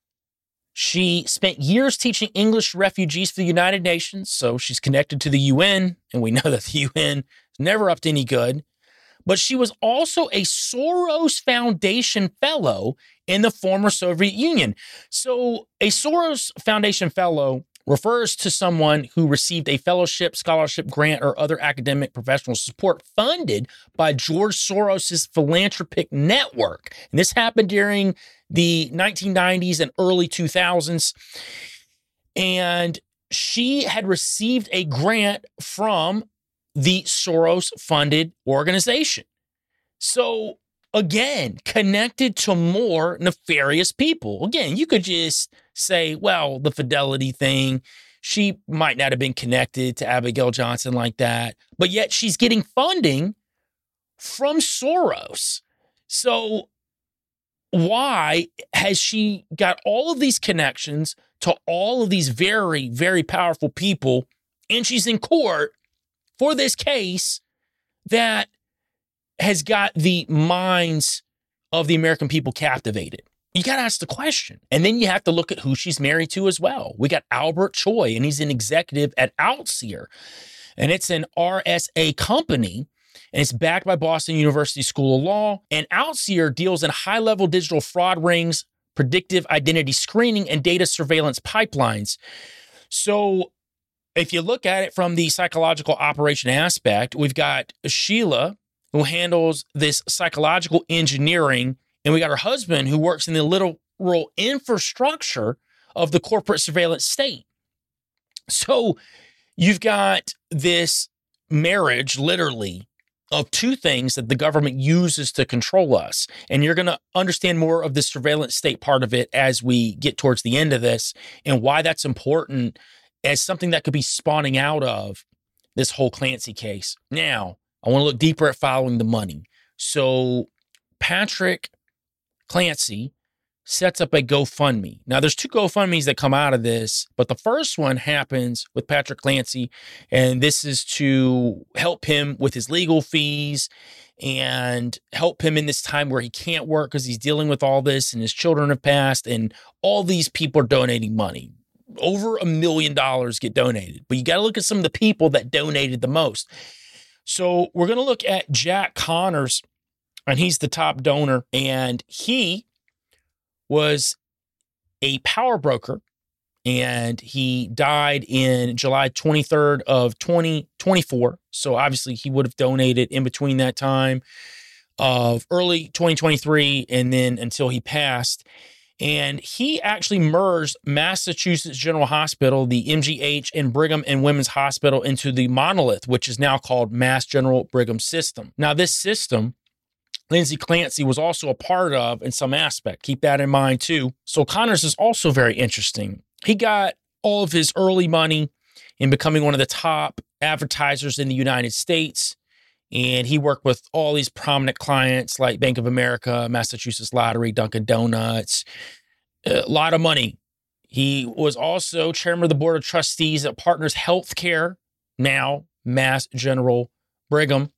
she spent years teaching English to refugees for the United Nations. So she's connected to the U N, and we know that the U N is never up to any good. But she was also a Soros Foundation Fellow in the former Soviet Union. So a Soros Foundation Fellow refers to someone who received a fellowship, scholarship, grant, or other academic professional support funded by George Soros' philanthropic network. And this happened during the nineteen nineties and early two thousands. And she had received a grant from the Soros-funded organization. So, again, connected to more nefarious people. Again, you could just say, well, the Fidelity thing, she might not have been connected to Abigail Johnson like that, but yet she's getting funding from Soros. So why has she got all of these connections to all of these very, very powerful people, and she's in court for this case that has got the minds of the American people captivated? You got to ask the question. And then you have to look at who she's married to as well. We got Albert Choi, and he's an executive at Outseer, and it's an R S A company, and it's backed by Boston University School of Law. And Outseer deals in high-level digital fraud rings, predictive identity screening, and data surveillance pipelines. So if you look at it from the psychological operation aspect, we've got Sheila, who handles this psychological engineering, and we got her husband, who works in the literal infrastructure of the corporate surveillance state. So you've got this marriage, literally, of two things that the government uses to control us. And you're going to understand more of the surveillance state part of it as we get towards the end of this, and why that's important as something that could be spawning out of this whole Clancy case. Now, I want to look deeper at following the money. So Patrick Clancy sets up a GoFundMe. Now, there's two GoFundMes that come out of this, but the first one happens with Patrick Clancy, and this is to help him with his legal fees and help him in this time where he can't work because he's dealing with all this and his children have passed, and all these people are donating money. Over a million dollars get donated, but you got to look at some of the people that donated the most. So we're going to look at Jack Connors, and he's the top donor, and he was a power broker, and he died in July twenty-third of twenty twenty-four. So obviously he would have donated in between that time of early twenty twenty-three and then until he passed. And he actually merged Massachusetts General Hospital, the M G H, and Brigham and Women's Hospital into the Monolith, which is now called Mass General Brigham System. Now, this system, Lindsay Clancy was also a part of in some aspect. Keep that in mind, too. So Connors is also very interesting. He got all of his early money in becoming one of the top advertisers in the United States. And he worked with all these prominent clients like Bank of America, Massachusetts Lottery, Dunkin' Donuts, a lot of money. He was also chairman of the board of trustees at Partners Healthcare, now Mass General Brigham,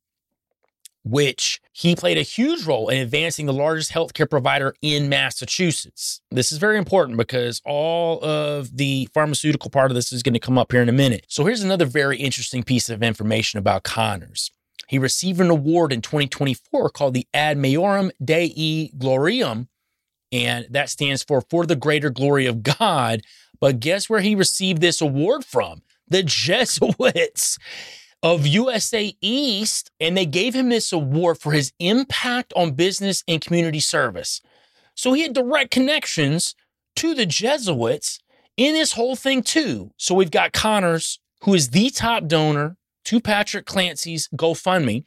which he played a huge role in advancing the largest healthcare provider in Massachusetts. This is very important because all of the pharmaceutical part of this is going to come up here in a minute. So here's another very interesting piece of information about Connors. He received an award in twenty twenty-four called the Ad Maiorem Dei Gloriam, and that stands for For the Greater Glory of God. But guess where he received this award from? The Jesuits of U S A East, and they gave him this award for his impact on business and community service. So he had direct connections to the Jesuits in this whole thing too. So we've got Connors, who is the top donor to Patrick Clancy's GoFundMe,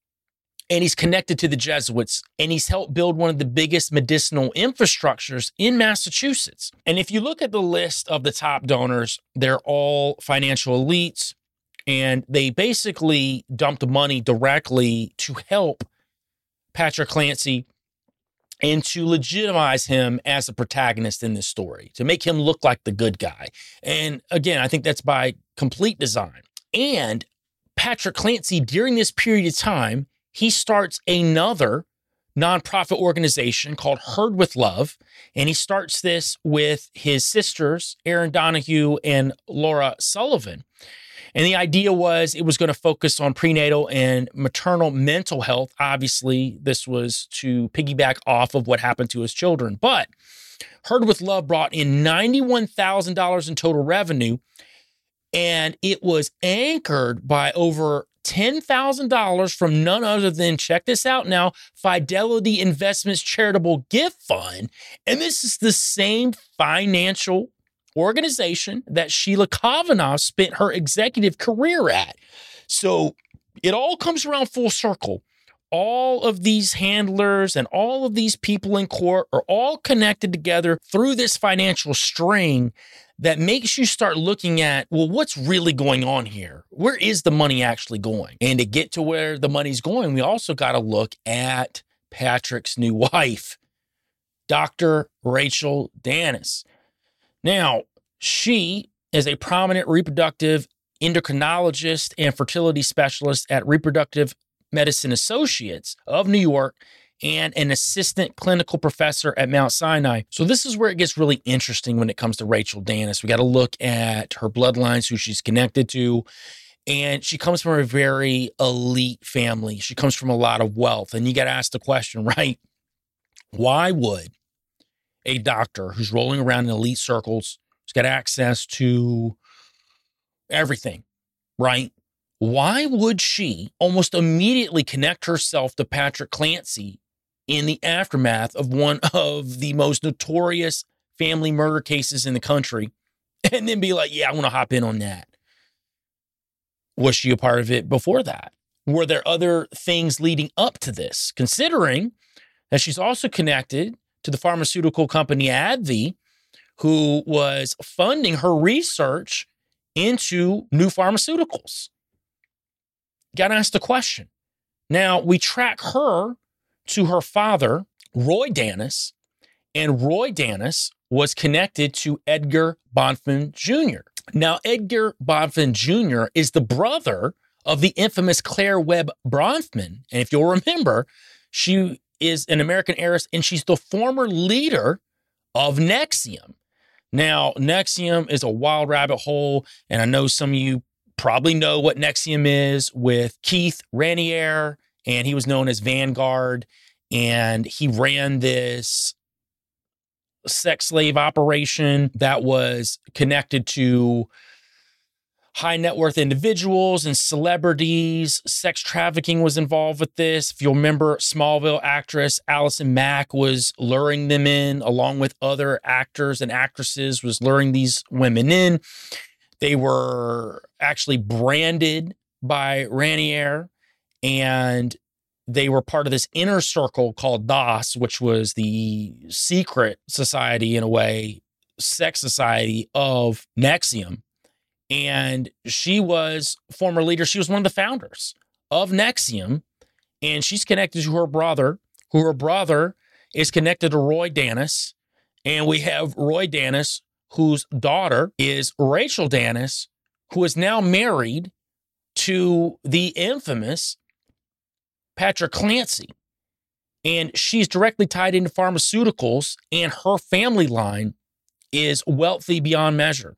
and he's connected to the Jesuits, and he's helped build one of the biggest medicinal infrastructures in Massachusetts. And if you look at the list of the top donors, they're all financial elites, and they basically dumped money directly to help Patrick Clancy and to legitimize him as a protagonist in this story, to make him look like the good guy. And again, I think that's by complete design. And Patrick Clancy, during this period of time, he starts another nonprofit organization called Heard with Love, and he starts this with his sisters, Erin Donahue and Laura Sullivan. And the idea was it was going to focus on prenatal and maternal mental health. Obviously, this was to piggyback off of what happened to his children. But Heard with Love brought in ninety-one thousand dollars in total revenue, and it was anchored by over ten thousand dollars from none other than, check this out now, Fidelity Investments Charitable Gift Fund. And this is the same financial organization that Sheila Kavanaugh spent her executive career at. So it all comes around full circle. All of these handlers and all of these people in court are all connected together through this financial string that makes you start looking at, well, what's really going on here? Where is the money actually going? And to get to where the money's going, we also got to look at Patrick's new wife, Doctor Rachel Dennis. Now, she is a prominent reproductive endocrinologist and fertility specialist at Reproductive Medicine Associates of New York and an assistant clinical professor at Mount Sinai. So this is where it gets really interesting when it comes to Rachel Dennis. We got to look at her bloodlines, who she's connected to, and she comes from a very elite family. She comes from a lot of wealth, and you got to ask the question, right? Why would a doctor who's rolling around in elite circles, who's got access to everything, right? Why would she almost immediately connect herself to Patrick Clancy in the aftermath of one of the most notorious family murder cases in the country and then be like, yeah, I want to hop in on that? Was she a part of it before that? Were there other things leading up to this? Considering that she's also connected to the pharmaceutical company AbbVie, who was funding her research into new pharmaceuticals. Got to ask the question. Now, we track her to her father, Roy Dennis, and Roy Dennis was connected to Edgar Bronfman Junior Now, Edgar Bronfman Junior is the brother of the infamous Claire Webb Bronfman. And if you'll remember, she is an American heiress, and she's the former leader of Nexium. Now, Nexium is a wild rabbit hole, and I know some of you probably know what Nexium is with Keith Raniere, and he was known as Vanguard, and he ran this sex slave operation that was connected to high net worth individuals and celebrities. Sex trafficking was involved with this. If you'll remember, Smallville actress Allison Mack was luring them in, along with other actors and actresses, was luring these women in. They were actually branded by Raniere, and they were part of this inner circle called D O S, which was the secret society, in a way, sex society of Nexium. And she was former leader. She was one of the founders of Nexium, and she's connected to her brother, who her brother is connected to Roy Dennis. And we have Roy Dennis, whose daughter is Rachel Dennis, who is now married to the infamous Patrick Clancy. And she's directly tied into pharmaceuticals, and her family line is wealthy beyond measure.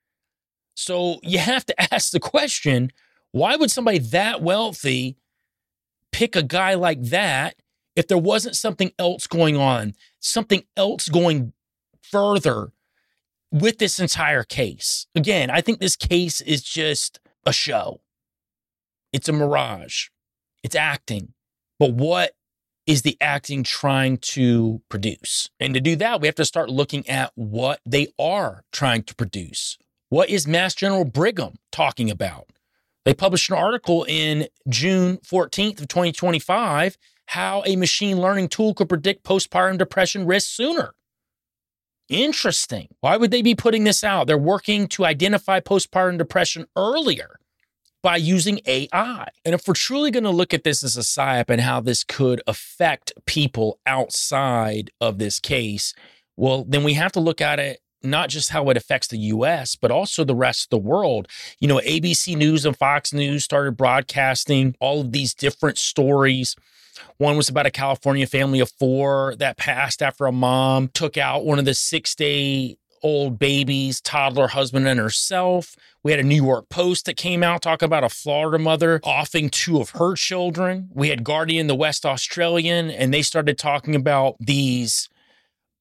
So you have to ask the question, why would somebody that wealthy pick a guy like that if there wasn't something else going on, something else going further with this entire case? Again, I think this case is just a show. It's a mirage. It's acting. But what is the acting trying to produce? And to do that, we have to start looking at what they are trying to produce. What is Mass General Brigham talking about? They published an article in June fourteenth of twenty twenty-five, how a machine learning tool could predict postpartum depression risk sooner. Interesting. Why would they be putting this out? They're working to identify postpartum depression earlier by using A I. And if we're truly going to look at this as a psyop and how this could affect people outside of this case, well, then we have to look at it not just how it affects the U S, but also the rest of the world. You know, A B C News and Fox News started broadcasting all of these different stories. One was about a California family of four that passed after a mom took out one of the six-day-old babies, toddler husband and herself. We had a New York Post that came out talking about a Florida mother offing two of her children. We had Guardian, the West Australian, and they started talking about these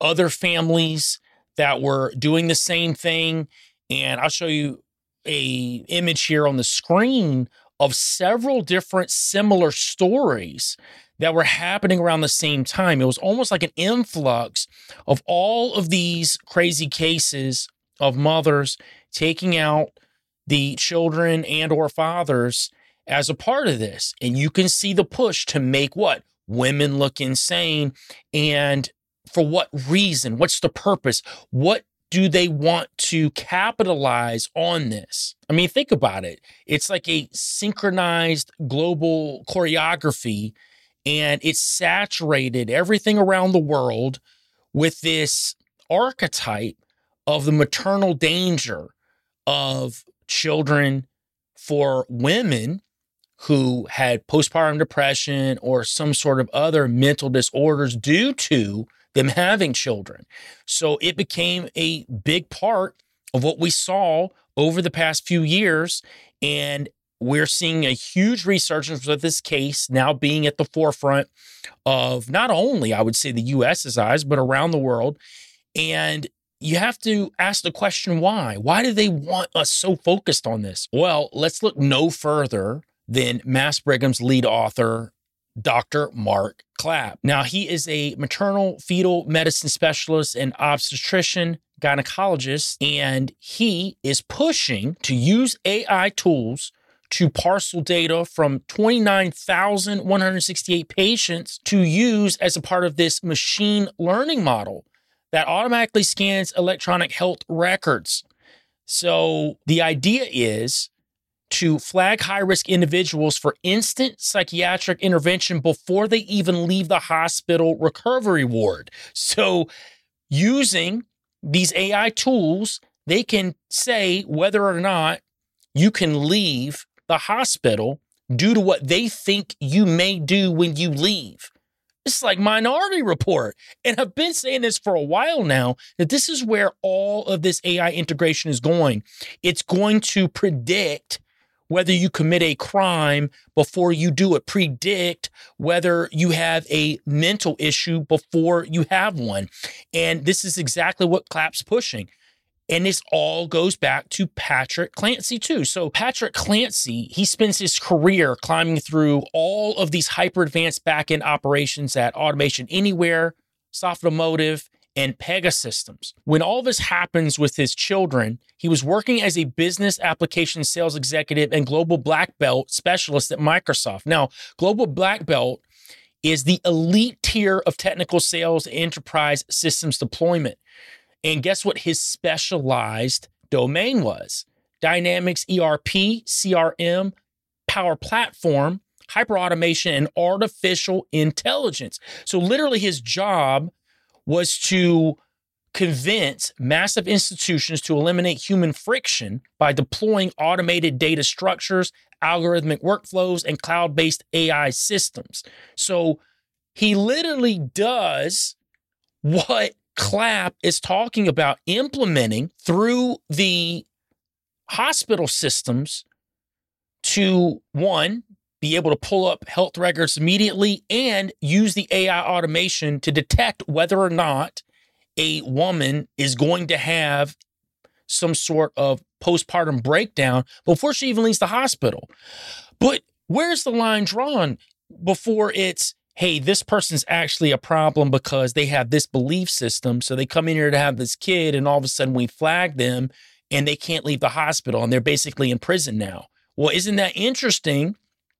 other families that were doing the same thing. And I'll show you a image here on the screen of several different similar stories that were happening around the same time. It was almost like an influx of all of these crazy cases of mothers taking out the children and or fathers as a part of this. And you can see the push to make what? Women look insane. And for what reason? What's the purpose? What do they want to capitalize on this? I mean, think about it. It's like a synchronized global choreography, and it's saturated everything around the world with this archetype of the maternal danger of children for women who had postpartum depression or some sort of other mental disorders due to them having children. So it became a big part of what we saw over the past few years. And we're seeing a huge resurgence of this case now being at the forefront of not only, I would say, the U S's eyes, but around the world. And you have to ask the question, why? Why do they want us so focused on this? Well, let's look no further than Mass Brigham's lead author, Doctor Mark Clapp. Now, he is a maternal fetal medicine specialist and obstetrician gynecologist, and he is pushing to use A I tools to parcel data from twenty-nine thousand one hundred sixty-eight patients to use as a part of this machine learning model that automatically scans electronic health records. So the idea is to flag high-risk individuals for instant psychiatric intervention before they even leave the hospital recovery ward. So using these A I tools, they can say whether or not you can leave the hospital due to what they think you may do when you leave. It's like Minority Report. And I've been saying this for a while now, that this is where all of this A I integration is going. It's going to predict whether you commit a crime before you do it, predict whether you have a mental issue before you have one. And this is exactly what Clapp's pushing. And this all goes back to Patrick Clancy too. So Patrick Clancy, he spends his career climbing through all of these hyper-advanced back-end operations at Automation Anywhere, Softomotive, and Pegasystems. When all this happens with his children, he was working as a business application sales executive and global black belt specialist at Microsoft. Now, global black belt is the elite tier of technical sales enterprise systems deployment. And guess what his specialized domain was? Dynamics E R P, C R M, Power Platform, hyperautomation, and artificial intelligence. So literally his job was to convince massive institutions to eliminate human friction by deploying automated data structures, algorithmic workflows, and cloud-based A I systems. So he literally does what Clapp is talking about implementing through the hospital systems to, one, be able to pull up health records immediately and use the A I automation to detect whether or not a woman is going to have some sort of postpartum breakdown before she even leaves the hospital. But where's the line drawn before it's, hey, this person's actually a problem because they have this belief system, so they come in here to have this kid, and all of a sudden we flag them and they can't leave the hospital and they're basically in prison now. Well, isn't that interesting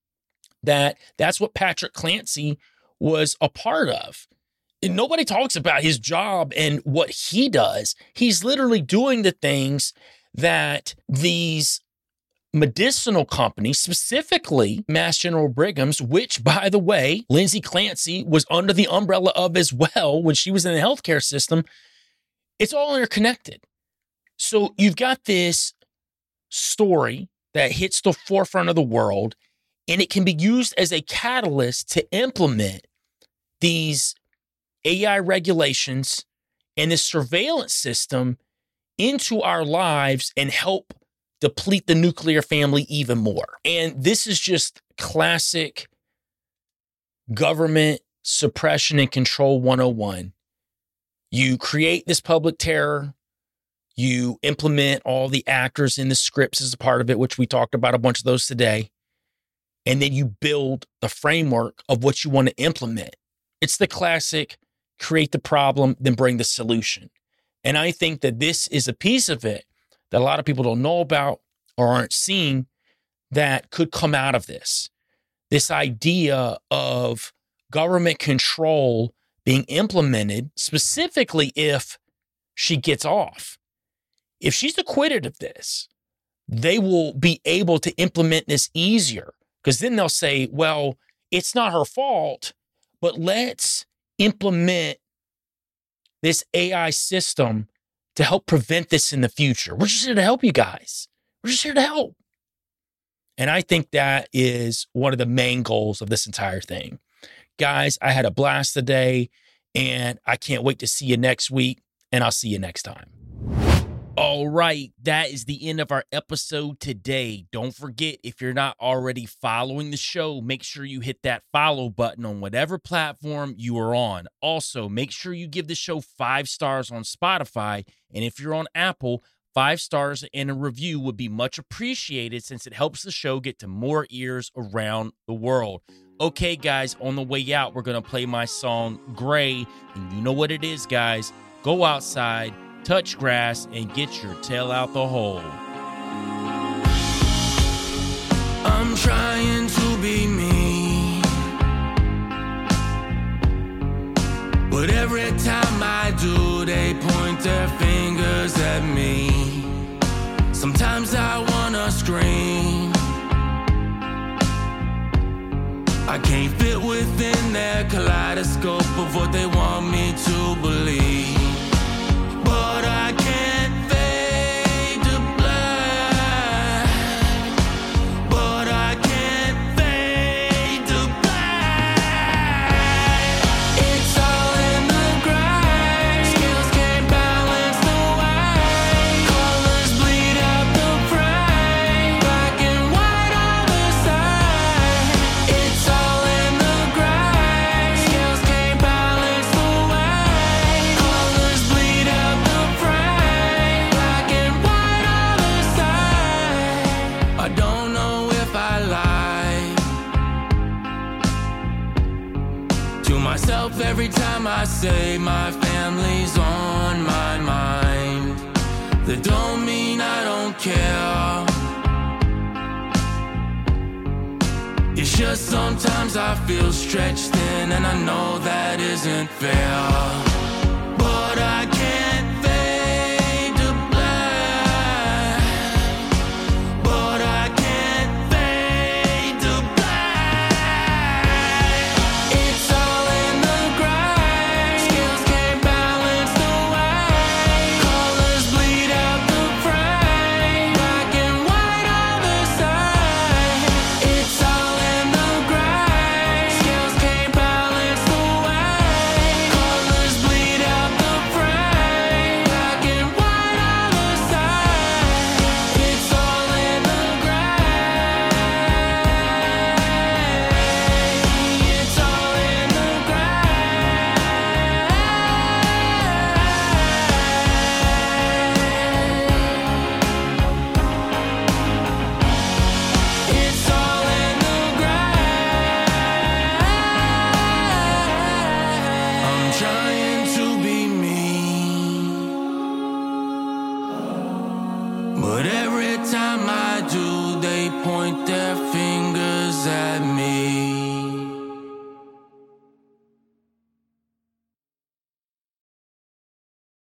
that that's what Patrick Clancy was a part of? And nobody talks about his job and what he does. He's literally doing the things that these medicinal companies, specifically Mass General Brigham's, which, by the way, Lindsay Clancy was under the umbrella of as well when she was in the healthcare system. It's all interconnected. So you've got this story that hits the forefront of the world, and it can be used as a catalyst to implement these A I regulations and this surveillance system into our lives and help deplete the nuclear family even more. And this is just classic government suppression and control one oh one. You create this public terror. You implement all the actors in the scripts as a part of it, which we talked about a bunch of those today. And then you build the framework of what you want to implement. It's the classic create the problem, then bring the solution. And I think that this is a piece of it that a lot of people don't know about or aren't seeing that could come out of this. This idea of government control being implemented, specifically if she gets off. If she's acquitted of this, they will be able to implement this easier, because then they'll say, well, it's not her fault, but let's implement this A I system to help prevent this in the future. We're just here to help you guys. We're just here to help. And I think that is one of the main goals of this entire thing. Guys, I had a blast today, and I can't wait to see you next week, and I'll see you next time. All right, that is the end of our episode today. Don't forget, if you're not already following the show, make sure you hit that follow button on whatever platform you are on. Also, make sure you give the show five stars on Spotify, and if you're on Apple, five stars and a review would be much appreciated, since it helps the show get to more ears around the world. Okay, guys, on the way out, we're going to play my song, Gray, and you know what it is, guys. Go outside, touch grass, and get your tail out the hole. I'm trying to be me, but every time I do, they point their fingers at me. Sometimes I wanna scream, I can't fit within their kaleidoscope of what they want me to believe. But I can't fade to black. But I can't fade to black. It's all in the gray. Skills can't balance the way. Colors bleed out the fray. Black and white on the side. It's all in the gray. Skills can't balance the way. Colors bleed out the fray. Black and white on the side. I don't know if I lie to myself every time I say my family's on my mind. That don't mean I don't care. It's just sometimes I feel stretched thin, and I know that isn't fair.